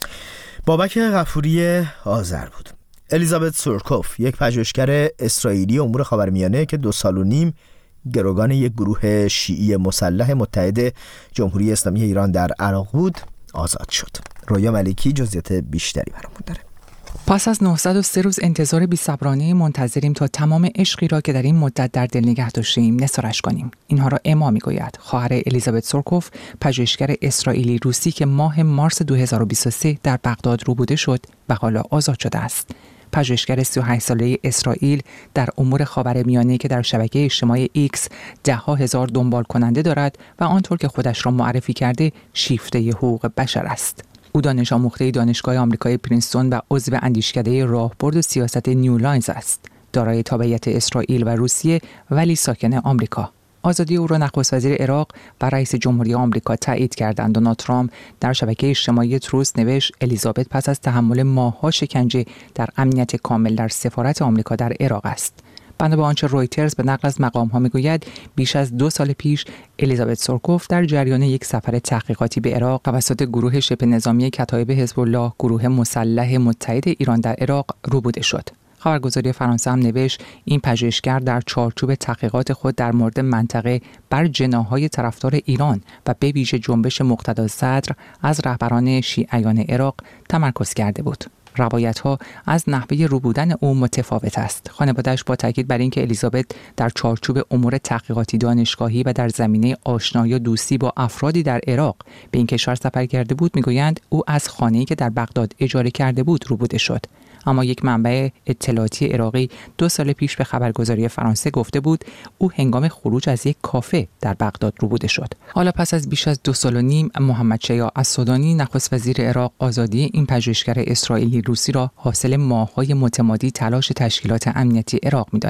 بابک غفوری آذر بود. الیزابت سورکوف، یک پژوهشگر اسرائیلی امور خاورمیانه که دو سال و نیم گروگان یک گروه شیعی مسلح متحد جمهوری اسلامی ایران در عراق بود، آزاد شد. رویا ملکی جزئیات بیشتری برامون داره. پس از نهصد و سه روز انتظار بی‌صبرانه منتظریم تا تمام عشقی را که در این مدت در دل نگه داشتیم نثارش کنیم. اینها را اما میگوید خواهر الیزابت سورکوف، پژوهشگر اسرائیلی روسی که ماه مارس دو هزار و بیست و سه در بغداد روبوده شد و حالا آزاد شده است. پژوهشگر سی و هشت ساله اسرائیل در امور خاورمیانه که در شبکه اجتماعی ایکس ده ها هزار دنبال کننده دارد و آنطور که خودش را معرفی کرده شیفته حقوق بشر است. او دانش آموخته دانشگاه آمریکایی پرینستون و عضو اندیشکده راهبرد و سیاست نیو لاینز است. دارای تابعیت اسرائیل و روسیه ولی ساکن آمریکا. آزادی او را نخست وزیر عراق و رئیس جمهوری آمریکا تایید کردند. دونالد ترامپ در شبکه اجتماعی تروس نوشت الیزابت پس از تحمل ماه‌ها شکنجه در امنیت کامل در سفارت آمریکا در عراق است. بنا به آنچه رویترز به نقل از مقام‌ها می‌گوید بیش از دو سال پیش الیزابت سورکوف در جریان یک سفر تحقیقاتی به عراق توسط گروه شبه نظامی کتایب حزب الله، گروه مسلح متحد ایران در عراق روبوده شد. خبرگزاری فرانسه هم نوشت این پژوهشگر در چارچوب تحقیقات خود در مورد منطقه بر جناح‌های طرفدار ایران و به ویژه جنبش مقتدا صدر از رهبران شیعیان عراق تمرکز کرده بود. روایت‌ها از نحوه روبودن او متفاوت است. خانواده‌اش با تاکید بر اینکه الیزابت در چارچوب امور تحقیقاتی دانشگاهی و در زمینه آشنایی و دوستی با افرادی در عراق به این کشور سفر کرده بود، می‌گویند او از خانه‌ای که در بغداد اجاره کرده بود روبوده شد. اما یک منبع اطلاعاتی عراقی دو سال پیش به خبرگزاری فرانسه گفته بود او هنگام خروج از یک کافه در بغداد روبوده شد. حالا پس از بیش از دو سال و نیم محمد شیاع السودانی نخست وزیر عراق آزادی این پژوهشگر اسرائیلی روسی را حاصل ماه‌های متمادی تلاش تشکیلات امنیتی عراق می‌داند.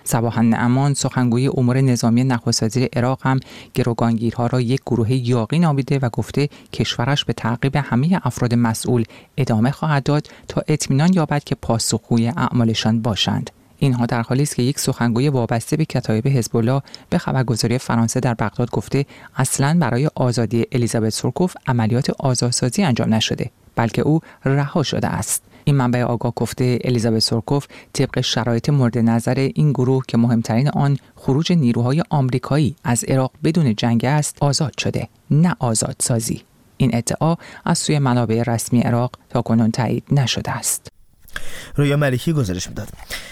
صباح النعمان سخنگوی امور نظامی نخست وزیر عراق هم گروگانگیرها را یک گروه یاغی نامیده و گفته کشورش به تعقیب همه افراد مسئول ادامه خواهد داد تا اطمینان یابد که پاسخگوی اعمالشان باشند. اینها در حالی است که یک سخنگوی وابسته به کتایب حزب الله به خبرگزاری فرانسه در بغداد گفته اصلاً برای آزادی الیزابت سورکوف عملیات آزادسازی انجام نشده، بلکه او رها شده است. این منبع آگاه گفته الیزابت سورکوف طبق شرایط مورد نظر این گروه که مهمترین آن خروج نیروهای آمریکایی از عراق بدون جنگ است آزاد شده، نه آزادسازی. این ادعا از سوی منابع رسمی عراق تاکنون تایید نشده است. رویا ملکی گزارش میداد.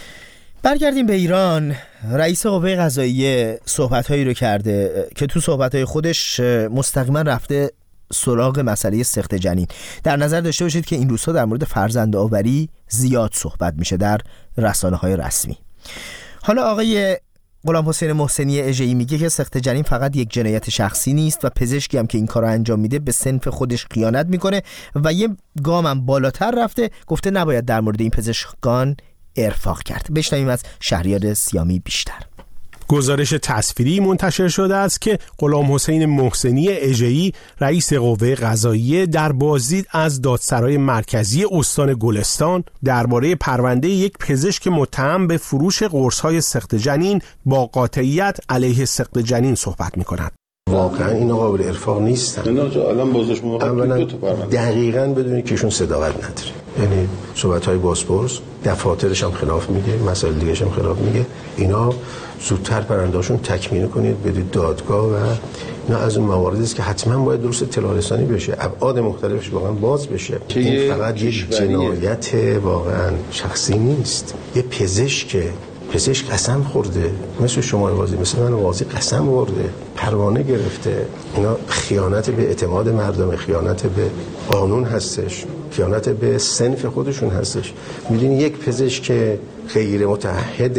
برگردیم به ایران. رئیس قوه قضاییه صحبت‌هایی رو کرده که تو صحبت‌های خودش مستقیما رفته سراغ مسئله سقط جنین. در نظر داشته باشید که این روزها در مورد فرزندآوری زیاد صحبت میشه در رسانه‌های رسمی. حالا آقای غلام حسین محسنی اژه‌ای میگه که سقط جنین فقط یک جنایت شخصی نیست و پزشکی هم که این کارو انجام میده به صنف خودش خیانت میکنه و یه گام هم بالاتر رفته، گفته نباید در مورد این پزشکان ارفاق کرد. بشنویم از شهریار سیامی بیشتر. گزارش تصویری منتشر شده است که غلام حسین محسنی اژه‌ای رئیس قوه قضاییه در بازدید از دادسرای مرکزی استان گلستان درباره پرونده یک پزشک متهم به فروش قرص‌های سقط جنین با قاطعیت علیه سقط جنین صحبت می‌کند. واقعا اینا قابل ارفاق نیستن. الان بازش اولا دقیقاً بدونید که ایشون صداقت نداره. یعنی صحبت‌های بازپرس دفاترش هم خلاف میگه، مسائل دیگه‌ش هم خلاف میگه. اینا زودتر پرونده‌شون تکمیل کنید، بدید دادگاه و اینا از اون مواردی است که حتما باید درست اطلاع رسانی بشه، ابعاد مختلفش واقعا باز بشه. این فقط یک جنایت واقعا شخصی نیست. یه پزشک پزشک قسم خورده، مثل شما قاضی، مثل من قاضی قسم خورده، پروانه گرفته. اینا خیانت به اعتماد مردم، خیانت به قانون هستش، خیانت به صنف خودشون هستش. میدونی یک پزشک غیر متعهد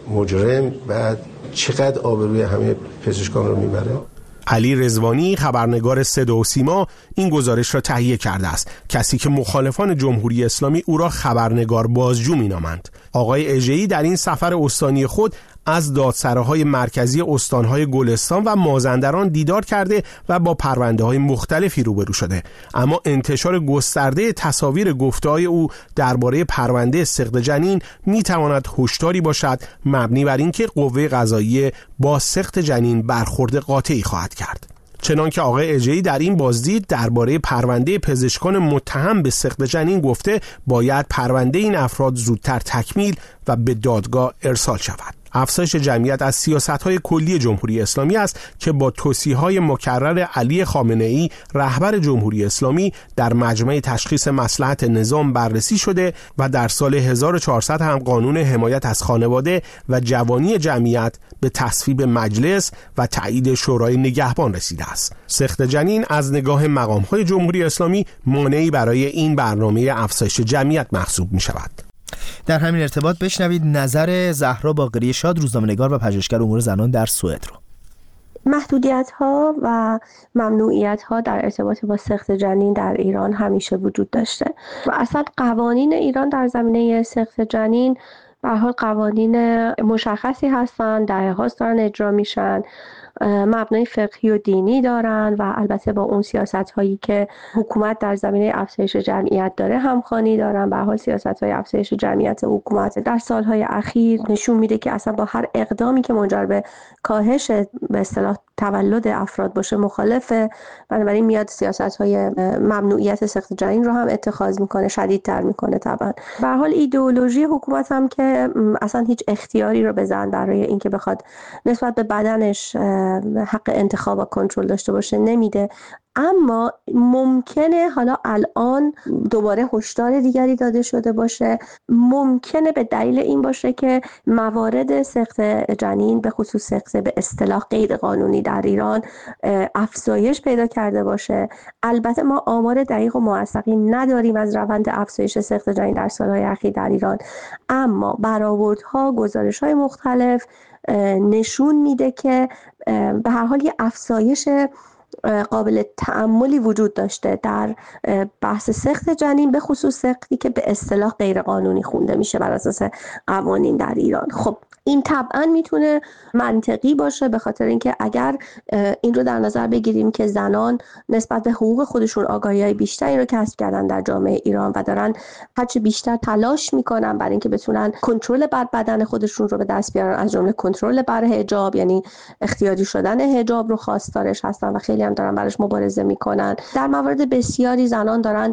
مجرم بعد چقدر آبروی همه پزشکان رو میبره؟ علی رضوانی خبرنگار صدا و سیما این گزارش را تهیه کرده است، کسی که مخالفان جمهوری اسلامی او را خبرنگار بازجو مینامند. آقای اژه‌ای در این سفر استانی خود از دادسراهای مرکزی استانهای گلستان و مازندران دیدار کرده و با پرونده‌های مختلفی روبرو شده، اما انتشار گسترده تصاویر گفته‌های او درباره پرونده سقط جنین می‌تواند هشداری باشد مبنی بر اینکه قوه قضاییه با سقط جنین برخورد قاطعی خواهد کرد. چنانکه آقای اژه‌ای در این بازدید درباره پرونده پزشکان متهم به سقط جنین گفته باید پرونده این افراد زودتر تکمیل و به دادگاه ارسال شود. افزایش جمعیت از سیاست‌های کلی جمهوری اسلامی است که با توصیه‌های مکرر علی خامنه‌ای رهبر جمهوری اسلامی در مجمع تشخیص مصلحت نظام بررسی شده و در سال هزار و چهارصد هم قانون حمایت از خانواده و جوانی جمعیت به تصویب مجلس و تایید شورای نگهبان رسیده است. سقط جنین از نگاه مقام‌های جمهوری اسلامی مانعی برای این برنامه افزایش جمعیت محسوب می‌شود. در همین ارتباط بشنوید نظر زهرا باقری شاد، روزنامه‌نگار و پژوهشگر امور زنان در سوئد رو. محدودیت‌ها و ممنوعیت‌ها در ارتباط با سقط جنین در ایران همیشه وجود داشته و اصلا قوانین ایران در زمینه سقط جنین به هر حال قوانین مشخصی هستن، دهه‌هاست دارن اجرا میشن، مبنای فقهی و دینی دارن و البته با اون سیاست‌هایی که حکومت در زمینه افزایش جمعیت داره همخوانی دارن. به هر حال سیاست‌های افزایش جمعیت حکومت در سال‌های اخیر نشون میده که اصلا با هر اقدامی که منجر به کاهش به اصطلاح تولد افراد باشه مخالفه، بنابراین میاد سیاست‌های ممنوعیت سقط جنین رو هم اتخاذ میکنه، شدیدتر میکنه. طبعا به هر حال ایدئولوژی حکومت هم که اصلا هیچ اختیاری رو به زن برای اینکه بخواد نسبت به بدنش حق انتخاب و کنترل داشته باشه نمیده. اما ممکنه حالا الان دوباره هشدار دیگری داده شده باشه، ممکنه به دلیل این باشه که موارد سقط جنین به خصوص سقط به اصطلاح غیر قانونی در ایران افزایش پیدا کرده باشه. البته ما آمار دقیق و موثقی نداریم از روند افزایش سقط جنین در سالهای اخیر در ایران، اما برآوردها، گزارش‌های مختلف نشون میده که به هر حال یه افزایش قابل تأملی وجود داشته در بحث سقط جنین، به خصوص سقطی که به اصطلاح غیر قانونی خونده میشه بر اساس قوانین در ایران. خب این طبعا میتونه منطقی باشه، به خاطر اینکه اگر این رو در نظر بگیریم که زنان نسبت به حقوق خودشون آگاهی‌های بیشتری رو کسب کردن در جامعه ایران و دارن هرچه بیشتر تلاش میکنن برای اینکه بتونن کنترل بر بدن خودشون رو به دست بیارن، از جمله کنترل بر حجاب، یعنی اختیاری شدن حجاب رو خواستارش هستن و خیلی هم دارن براش مبارزه میکنن. در موارد بسیاری زنان دارن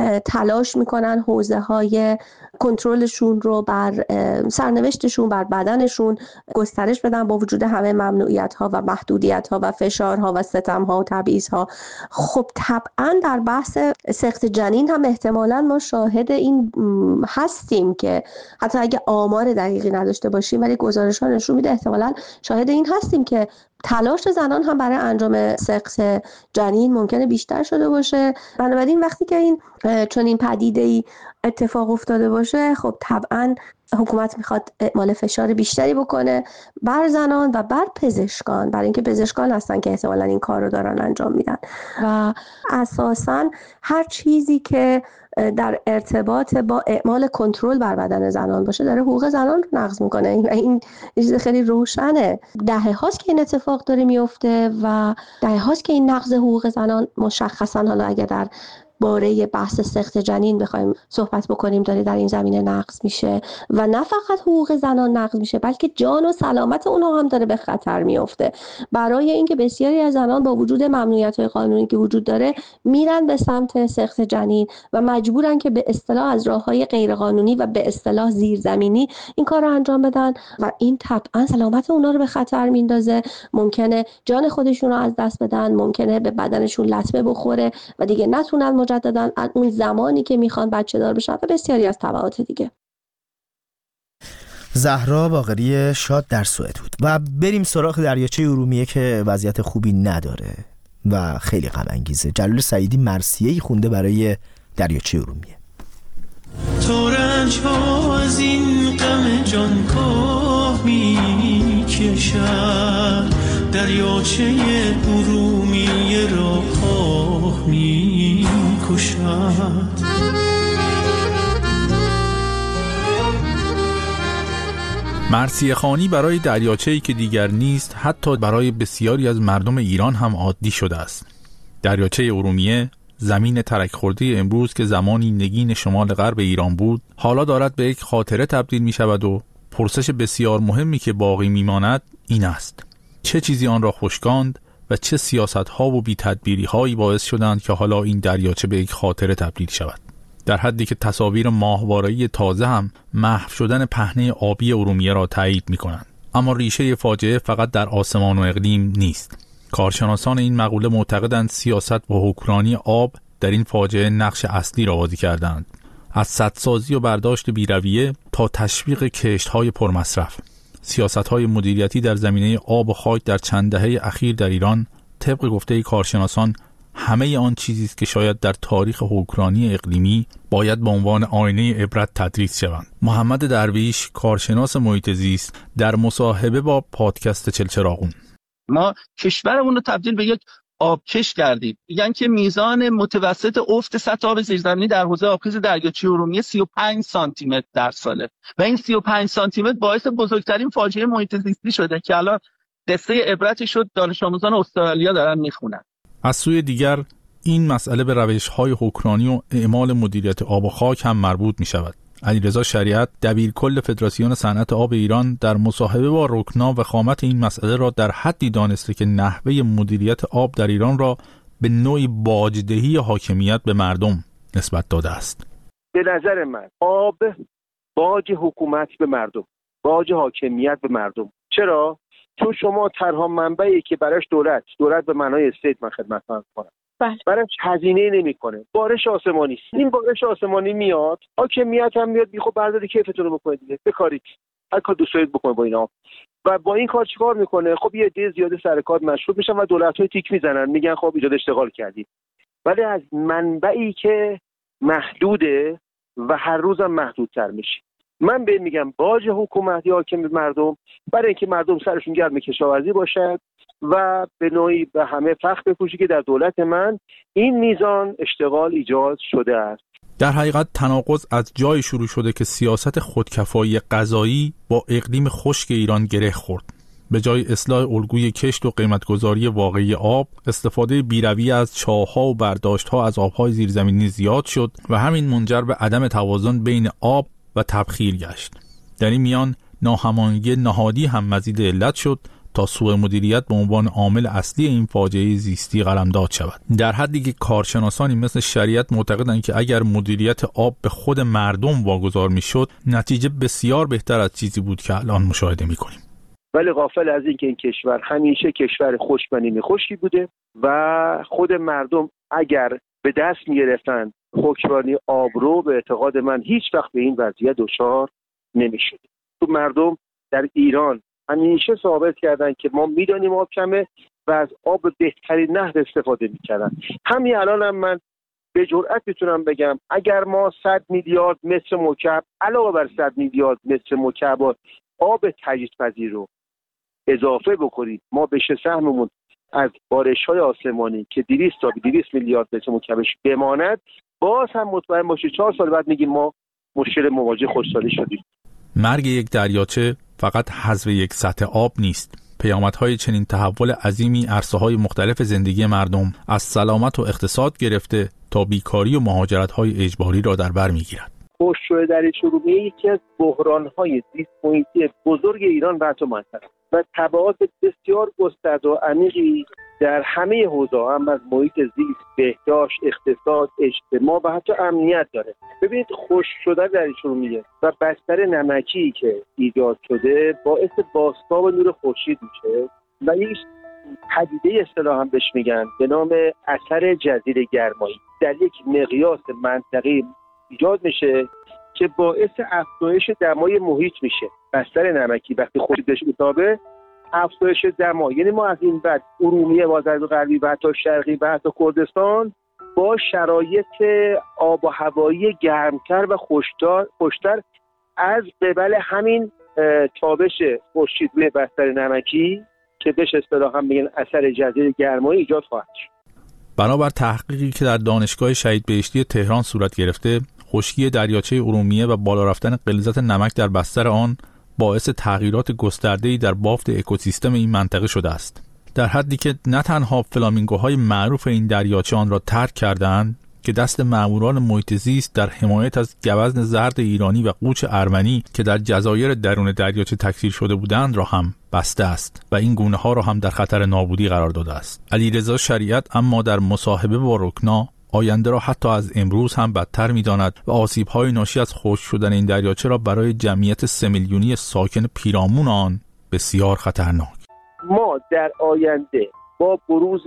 تلاش میکنن حوزه‌های کنترلشون رو بر سرنوشتشون، بر بدنشون گسترش بدن با وجود همه ممنوعیت‌ها و محدودیت‌ها و فشارها و ستم‌ها و تبعیض‌ها. خب طبعا در بحث سقط جنین هم احتمالاً ما شاهد این هستیم که حتی اگه آمار دقیقی نداشته باشیم ولی گزارش‌ها نشون میده احتمالاً شاهد این هستیم که تلاش زنان هم برای انجام سقط جنین ممکنه بیشتر شده باشه. بنابراین وقتی که این چنین پدیده‌ای اتفاق افتاده باشه، خب طبعا حکومت میخواد اعمال فشار بیشتری بکنه بر زنان و بر پزشکان، برای اینکه پزشکان هستن که احتمالاً این کار رو دارن انجام میدن و اساساً هر چیزی که در ارتباط با اعمال کنترل بر بدن زنان باشه داره حقوق زنان رو نقض میکنه. این چیز خیلی روشنه. دهه هاست که این اتفاق داره میفته و دهه هاست که این نقض حقوق زنان مشخصاً، حالا اگر در باره بحث سقط جنین بخوایم صحبت بکنیم، داره در این زمینه نقض میشه و نه فقط حقوق زنان نقض میشه بلکه جان و سلامت اونها هم داره به خطر میفته. برای اینکه بسیاری از زنان با وجود ممنوعیت‌های قانونی که وجود داره میرن به سمت سقط جنین و مجبورن که به اصطلاح از راه‌های غیرقانونی و به اصطلاح زیرزمینی این کار رو انجام بدن و این طبعا سلامت اونها رو به خطر میندازه. ممکنه جان خودشون رو از دست بدن، ممکنه به بدنشون لطمه بخوره و دیگه نتونن مجدداً اون زمانی که میخوان بچه دار بشن و بسیاری از تبعات دیگه. زهرا باقری شاد در سوئد بود. و بریم سراغ دریاچه ارومیه که وضعیت خوبی نداره و خیلی غم انگیزه. جلال سعیدی مرثیه‌ای خونده برای دریاچه ارومیه. تو رنج ها از این غم جان که می کشد، دریاچه ارومیه را خواه می کشد. مرثیه خوانی برای دریاچه‌ای که دیگر نیست حتی برای بسیاری از مردم ایران هم عادی شده است. دریاچه ارومیه، زمین ترک خورده امروز که زمانی نگین شمال غرب ایران بود، حالا دارد به یک خاطره تبدیل می شود و پرسش بسیار مهمی که باقی می ماند این است: چه چیزی آن را خشکاند و چه سیاست‌ها و بی‌تدبیری‌هایی باعث شدند که حالا این دریاچه به یک خاطره تبدیل شود؟ در حدی که تصاویر ماهواره‌ای تازه هم محو شدن پهنه آبی ارومیه را تایید می‌کنند. اما ریشه فاجعه فقط در آسمان و اقلیم نیست. کارشناسان این مقوله معتقدند سیاست و حکمرانی آب در این فاجعه نقش اصلی را بازی کردند. از سدسازی و برداشت بی‌رویه تا تشویق کشت‌های پرمصرف. سیاست‌های مدیریتی در زمینه آب و خاک در چند دهه اخیر در ایران طبق گفته کارشناسان همه آن چیزی است که شاید در تاریخ حکمرانی اقلیمی باید به عنوان آینه عبرت تدریس شوند. محمد درویش، کارشناس محیط زیست، در مصاحبه با پادکست چلچراغون: ما کشورمون رو تبدیل به یک آبکش کردیم. میگن که میزان متوسط افت سطح آب زیرزمینی در حوزه آبخیز دریاچه ارومیه سی و پنج سانتی متر در ساله و این سی و پنج سانتی متر باعث بزرگترین فاجعه محیط زیستی شده که الان قصه عبرتی شد دانش آموزان استرالیا دارن میخونن. از سوی دیگر این مسئله به روش‌های حکمرانی و اعمال مدیریت آب و خاک هم مربوط می‌شود. علیرضا شریعت، دبیرکل فدراسیون صنعت آب ایران، در مصاحبه با رکنا وخامت این مسئله را در حدی دانسته که نحوه مدیریت آب در ایران را به نوعی باجدهی حاکمیت به مردم نسبت داده است. به نظر من آب باج حکومت به مردم، باج حاکمیت به مردم. چرا؟ چون شما تنها منبعی که براش دولت دولت به معنای استیت من خدمت کنم براش هزینه نمیکنه، بارش آسمانی است. این بارش آسمانی میاد، حاکمیت هم میاد میگه خب برداری کیفتون رو بکنید دیگه، بکارید، هر کار دوست دارید بکنید با اینا. و با این کار چیکار میکنه؟ خب یه عده زیاده سر کار مشغول میشن و دولت‌ها تیک میزنن، میگن خب ایجاد اشتغال کردید. ولی از منبعی که محدوده و هر روزم محدودتر میشه. من به میگم باج حکومت یا حاکم مردم، برای اینکه مردم سرشون گرم کشاورزی باشد، و به نوعی به همه فخر بپوشی که در دولت من این میزان اشتغال ایجاد شده است. در حقیقت تناقض از جای شروع شده که سیاست خودکفایی غذایی با اقلیم خشک ایران گره خورد. به جای اصلاح الگوی کشت و قیمتگذاری واقعی آب، استفاده بیرویه از چاه‌ها و برداشت‌ها از آب‌های زیرزمینی زیاد شد و همین منجر به عدم توازن بین آب و تبخیر گشت. در این میان ناهماهنگی نهادی هم مزید علت شد تا سوء مدیریت به عنوان عامل اصلی این فاجعه زیستی قلمداد شود. در حدی که کارشناسانی مثل شریعت معتقدند که اگر مدیریت آب به خود مردم واگذار میشد، نتیجه بسیار بهتر از چیزی بود که الان مشاهده می‌کنیم. ولی غافل از این که این کشور همیشه کشور خشک و نیمه خشکی بوده و خود مردم اگر به دست می‌گرفتن حکمرانی آب رو، به اعتقاد من هیچ وقت به این وضعیت دچار نمی‌شد. تو مردم در ایران همیشه ثابت کردن که ما میدانیم آب کمه و از آب بهترین نحو استفاده میکردن. همین الان هم من به جرئت میتونم بگم اگر ما صد میلیارد متر مکعب علاوه بر صد میلیارد متر مکعب آب تجدیدپذیر رو اضافه بکنیم، ما بشه سهممون از بارش‌های آسمانی که دویست تا دویست میلیارد متر مکعبش بماند، باز هم مطمئن باشید چهار سال بعد میگیم ما مشکل مواجه خشکسالی شدیم. مرگ یک دریاچه فقط حذف یک سطح آب نیست. پیامدهای چنین تحول عظیمی عرصه‌های مختلف زندگی مردم از سلامت و اقتصاد گرفته تا بیکاری و مهاجرت‌های اجباری را در بر می‌گیرد. خشکشویی دریاچه ارومیه یکی از بحران‌های زیست محیطی بزرگ ایران و حتی منطقه و تبعات بسیار گسترده و عمیقی در همه حوزه‌ها هم از محیط زیست، بهداشت، اقتصاد، اجتماع و حتی امنیت داره. ببینید خشک شدن دریاچه ارومیه و بستر نمکی که ایجاد شده باعث بازتاب نور خورشید میشه و یک پدیده اصطلاحاً بهش میگن به نام اثر جزیره گرمایی در یک مقیاس منطقی ایجاد میشه که باعث افزایش دمای محیط میشه. بستر نمکی وقتی خورشید بهش میتابه افزایش دما، یعنی ما از این بعد ارومیه، بازرگ غربی و حتی شرقی و حتی کردستان با شرایط آب و هوایی گرمتر و خشکتر خشکتر از قبل همین تابش خورشید روی بستر نمکی که بهش اصطلاحاً میگن اثر جزیره گرمایی ایجاد خواهد شد. بنابر تحقیقی که در دانشگاه شهید بهشتی تهران صورت گرفته، خشکی دریاچه ارومیه و بالا رفتن غلظت نمک در بستر آن باعث تغییرات گسترده‌ای در بافت اکوسیستم این منطقه شده است. در حدی که نه تنها فلامینگوهای معروف این دریاچه آن را ترک کردند که دست ماموران محیط زیست در حمایت از گوزن زرد ایرانی و قوچ ارمنی که در جزایر درون دریاچه تکثیر شده بودند را هم بسته است و این گونه ها را هم در خطر نابودی قرار داده است. علیرضا شریعت اما در مصاحبه با رکنا آینده را حتی از امروز هم بدتر می‌داند و آسیب‌های ناشی از خشک شدن این دریاچه را برای جمعیت سه میلیونی ساکن پیرامون آن بسیار خطرناک. ما در آینده با بروز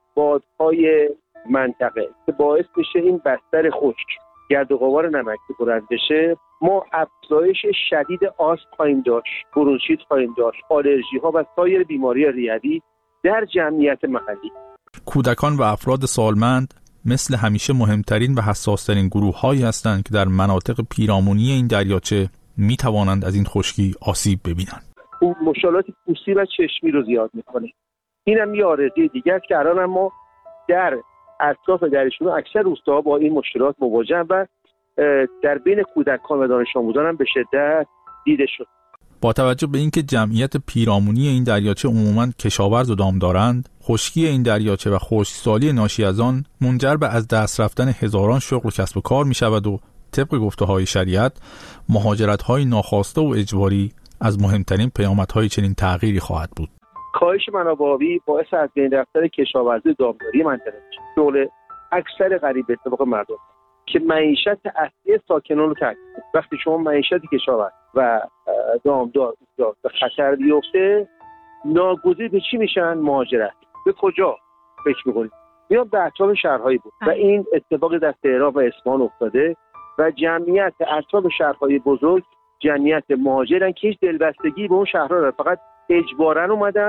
بادهای منطقه که باعث بشه این بستر خشک گرد و غبار نمک بلند بشه، ما افزایش شدید آسم خواهیم داشت، برونشیت خواهیم داشت، آلرژی ها و سایر بیماری ریوی در جمعیت محلی. کودکان و افراد سالمند مثل همیشه مهمترین و حساسترین گروه هایی هستند که در مناطق پیرامونی این دریاچه می توانند از این خشکی آسیب ببینند. او مشکلات پوستی و چشمی رو زیاد میکنه. اینم یه آرزوی دیگه است که الان ما در اطراف دریاچه اکثر روستاها با این مشکلات مواجه‌اند و در بین کودکان و دانش آموزان هم به شدت دیده شد. با توجه به اینکه جمعیت پیرامونی این دریاچه عموماً کشاورز و دام دارند، خشکی این دریاچه و خشکسالی ناشی از آن منجر به از دست رفتن هزاران شغل و کسب و کار می شود و طبق گفته‌های شریعت مهاجرت‌های ناخواسته و اجباری از مهمترین پیامدهای چنین تغییری خواهد بود. کاهش منابع آبی باعث از بین رفتن کشاورزی دامداری منطقه میشه. شغل اکثر غریب به اتفاق مردم که معیشت اصلی ساکنان رو تهدید کنه. وقتی شما معیشت کشاورز و دامدار به خطر بیفته، ناگزیر به چی میشن؟ مهاجرت. به کجا فکر میکنید؟ میان به اطراف شهرهایی بود و این اتفاق در تهران و اصفهان افتاده و جمعیت اطراف شهرهای بزرگ جمعیت مهاجرن که هیچ دلبستگی به اون شهرها دارن، فقط اجباراً اومدن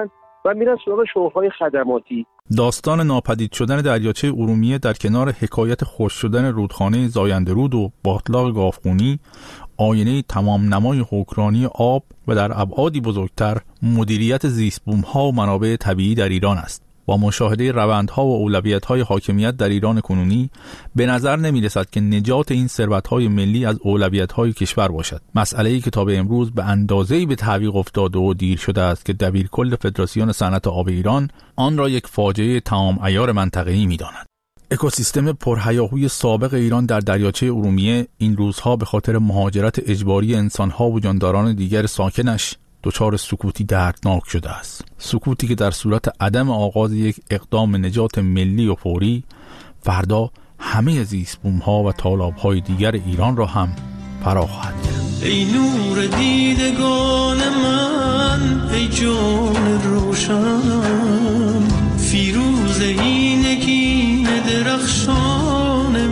و میرن سراغ شغل‌های خدماتی. داستان ناپدید شدن دریاچه ارومیه در کنار حکایت خشک شدن رودخانه زاینده رود و باتلاق گاوخونی، آینه تمام نمای حکمرانی آب و در ابعادی بزرگتر مدیریت زیست‌بوم‌ها و منابع طبیعی در ایران است. با مشاهده روندها و اولویت‌های حاکمیت در ایران کنونی به نظر نمی‌رسد که نجات این ثروت‌های ملی از اولویت‌های کشور باشد. مسئله‌ای که تا به امروز به اندازه‌ای به تعویق افتاده و دیر شده است که دبیرکل فدراسیون صنعت آب ایران آن را یک فاجعه تمام عیار منطقه‌ای می‌داند. اکوسیستم پرهیاهوی سابق ایران در دریاچه ارومیه این روزها به خاطر مهاجرت اجباری انسان‌ها و جانداران دیگر ساکنش دچار سکوتی دردناک شده است. سکوتی که در صورت عدم آغاز یک اقدام نجات ملی و فوری فردا همه زیست‌بوم‌ها و تالاب‌های دیگر ایران را هم فرا خواهد گرفت. ای نور دیدگان من، ای جان روشن، فیروز این نگین درخشان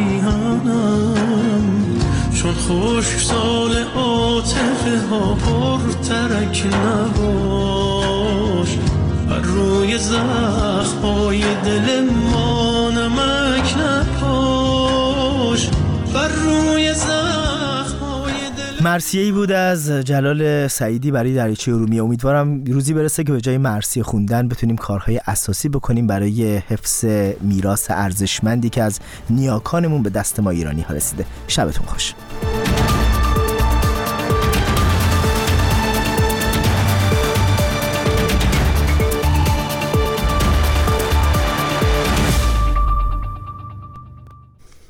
میهنم، چون خشک سال عاطفه ها پر ترک نباش، بر روی زخم های دل ما نمک نپاش، بر روی زخم های دل. مرثیه‌ای بود از جلال سعیدی برای دریاچه ارومیه. امیدوارم روزی برسه که به جای مرثیه خوندن بتونیم کارهای اساسی بکنیم برای حفظ میراث ارزشمندی که از نیاکانمون به دست ما ایرانی ها رسیده. شبتون خوش.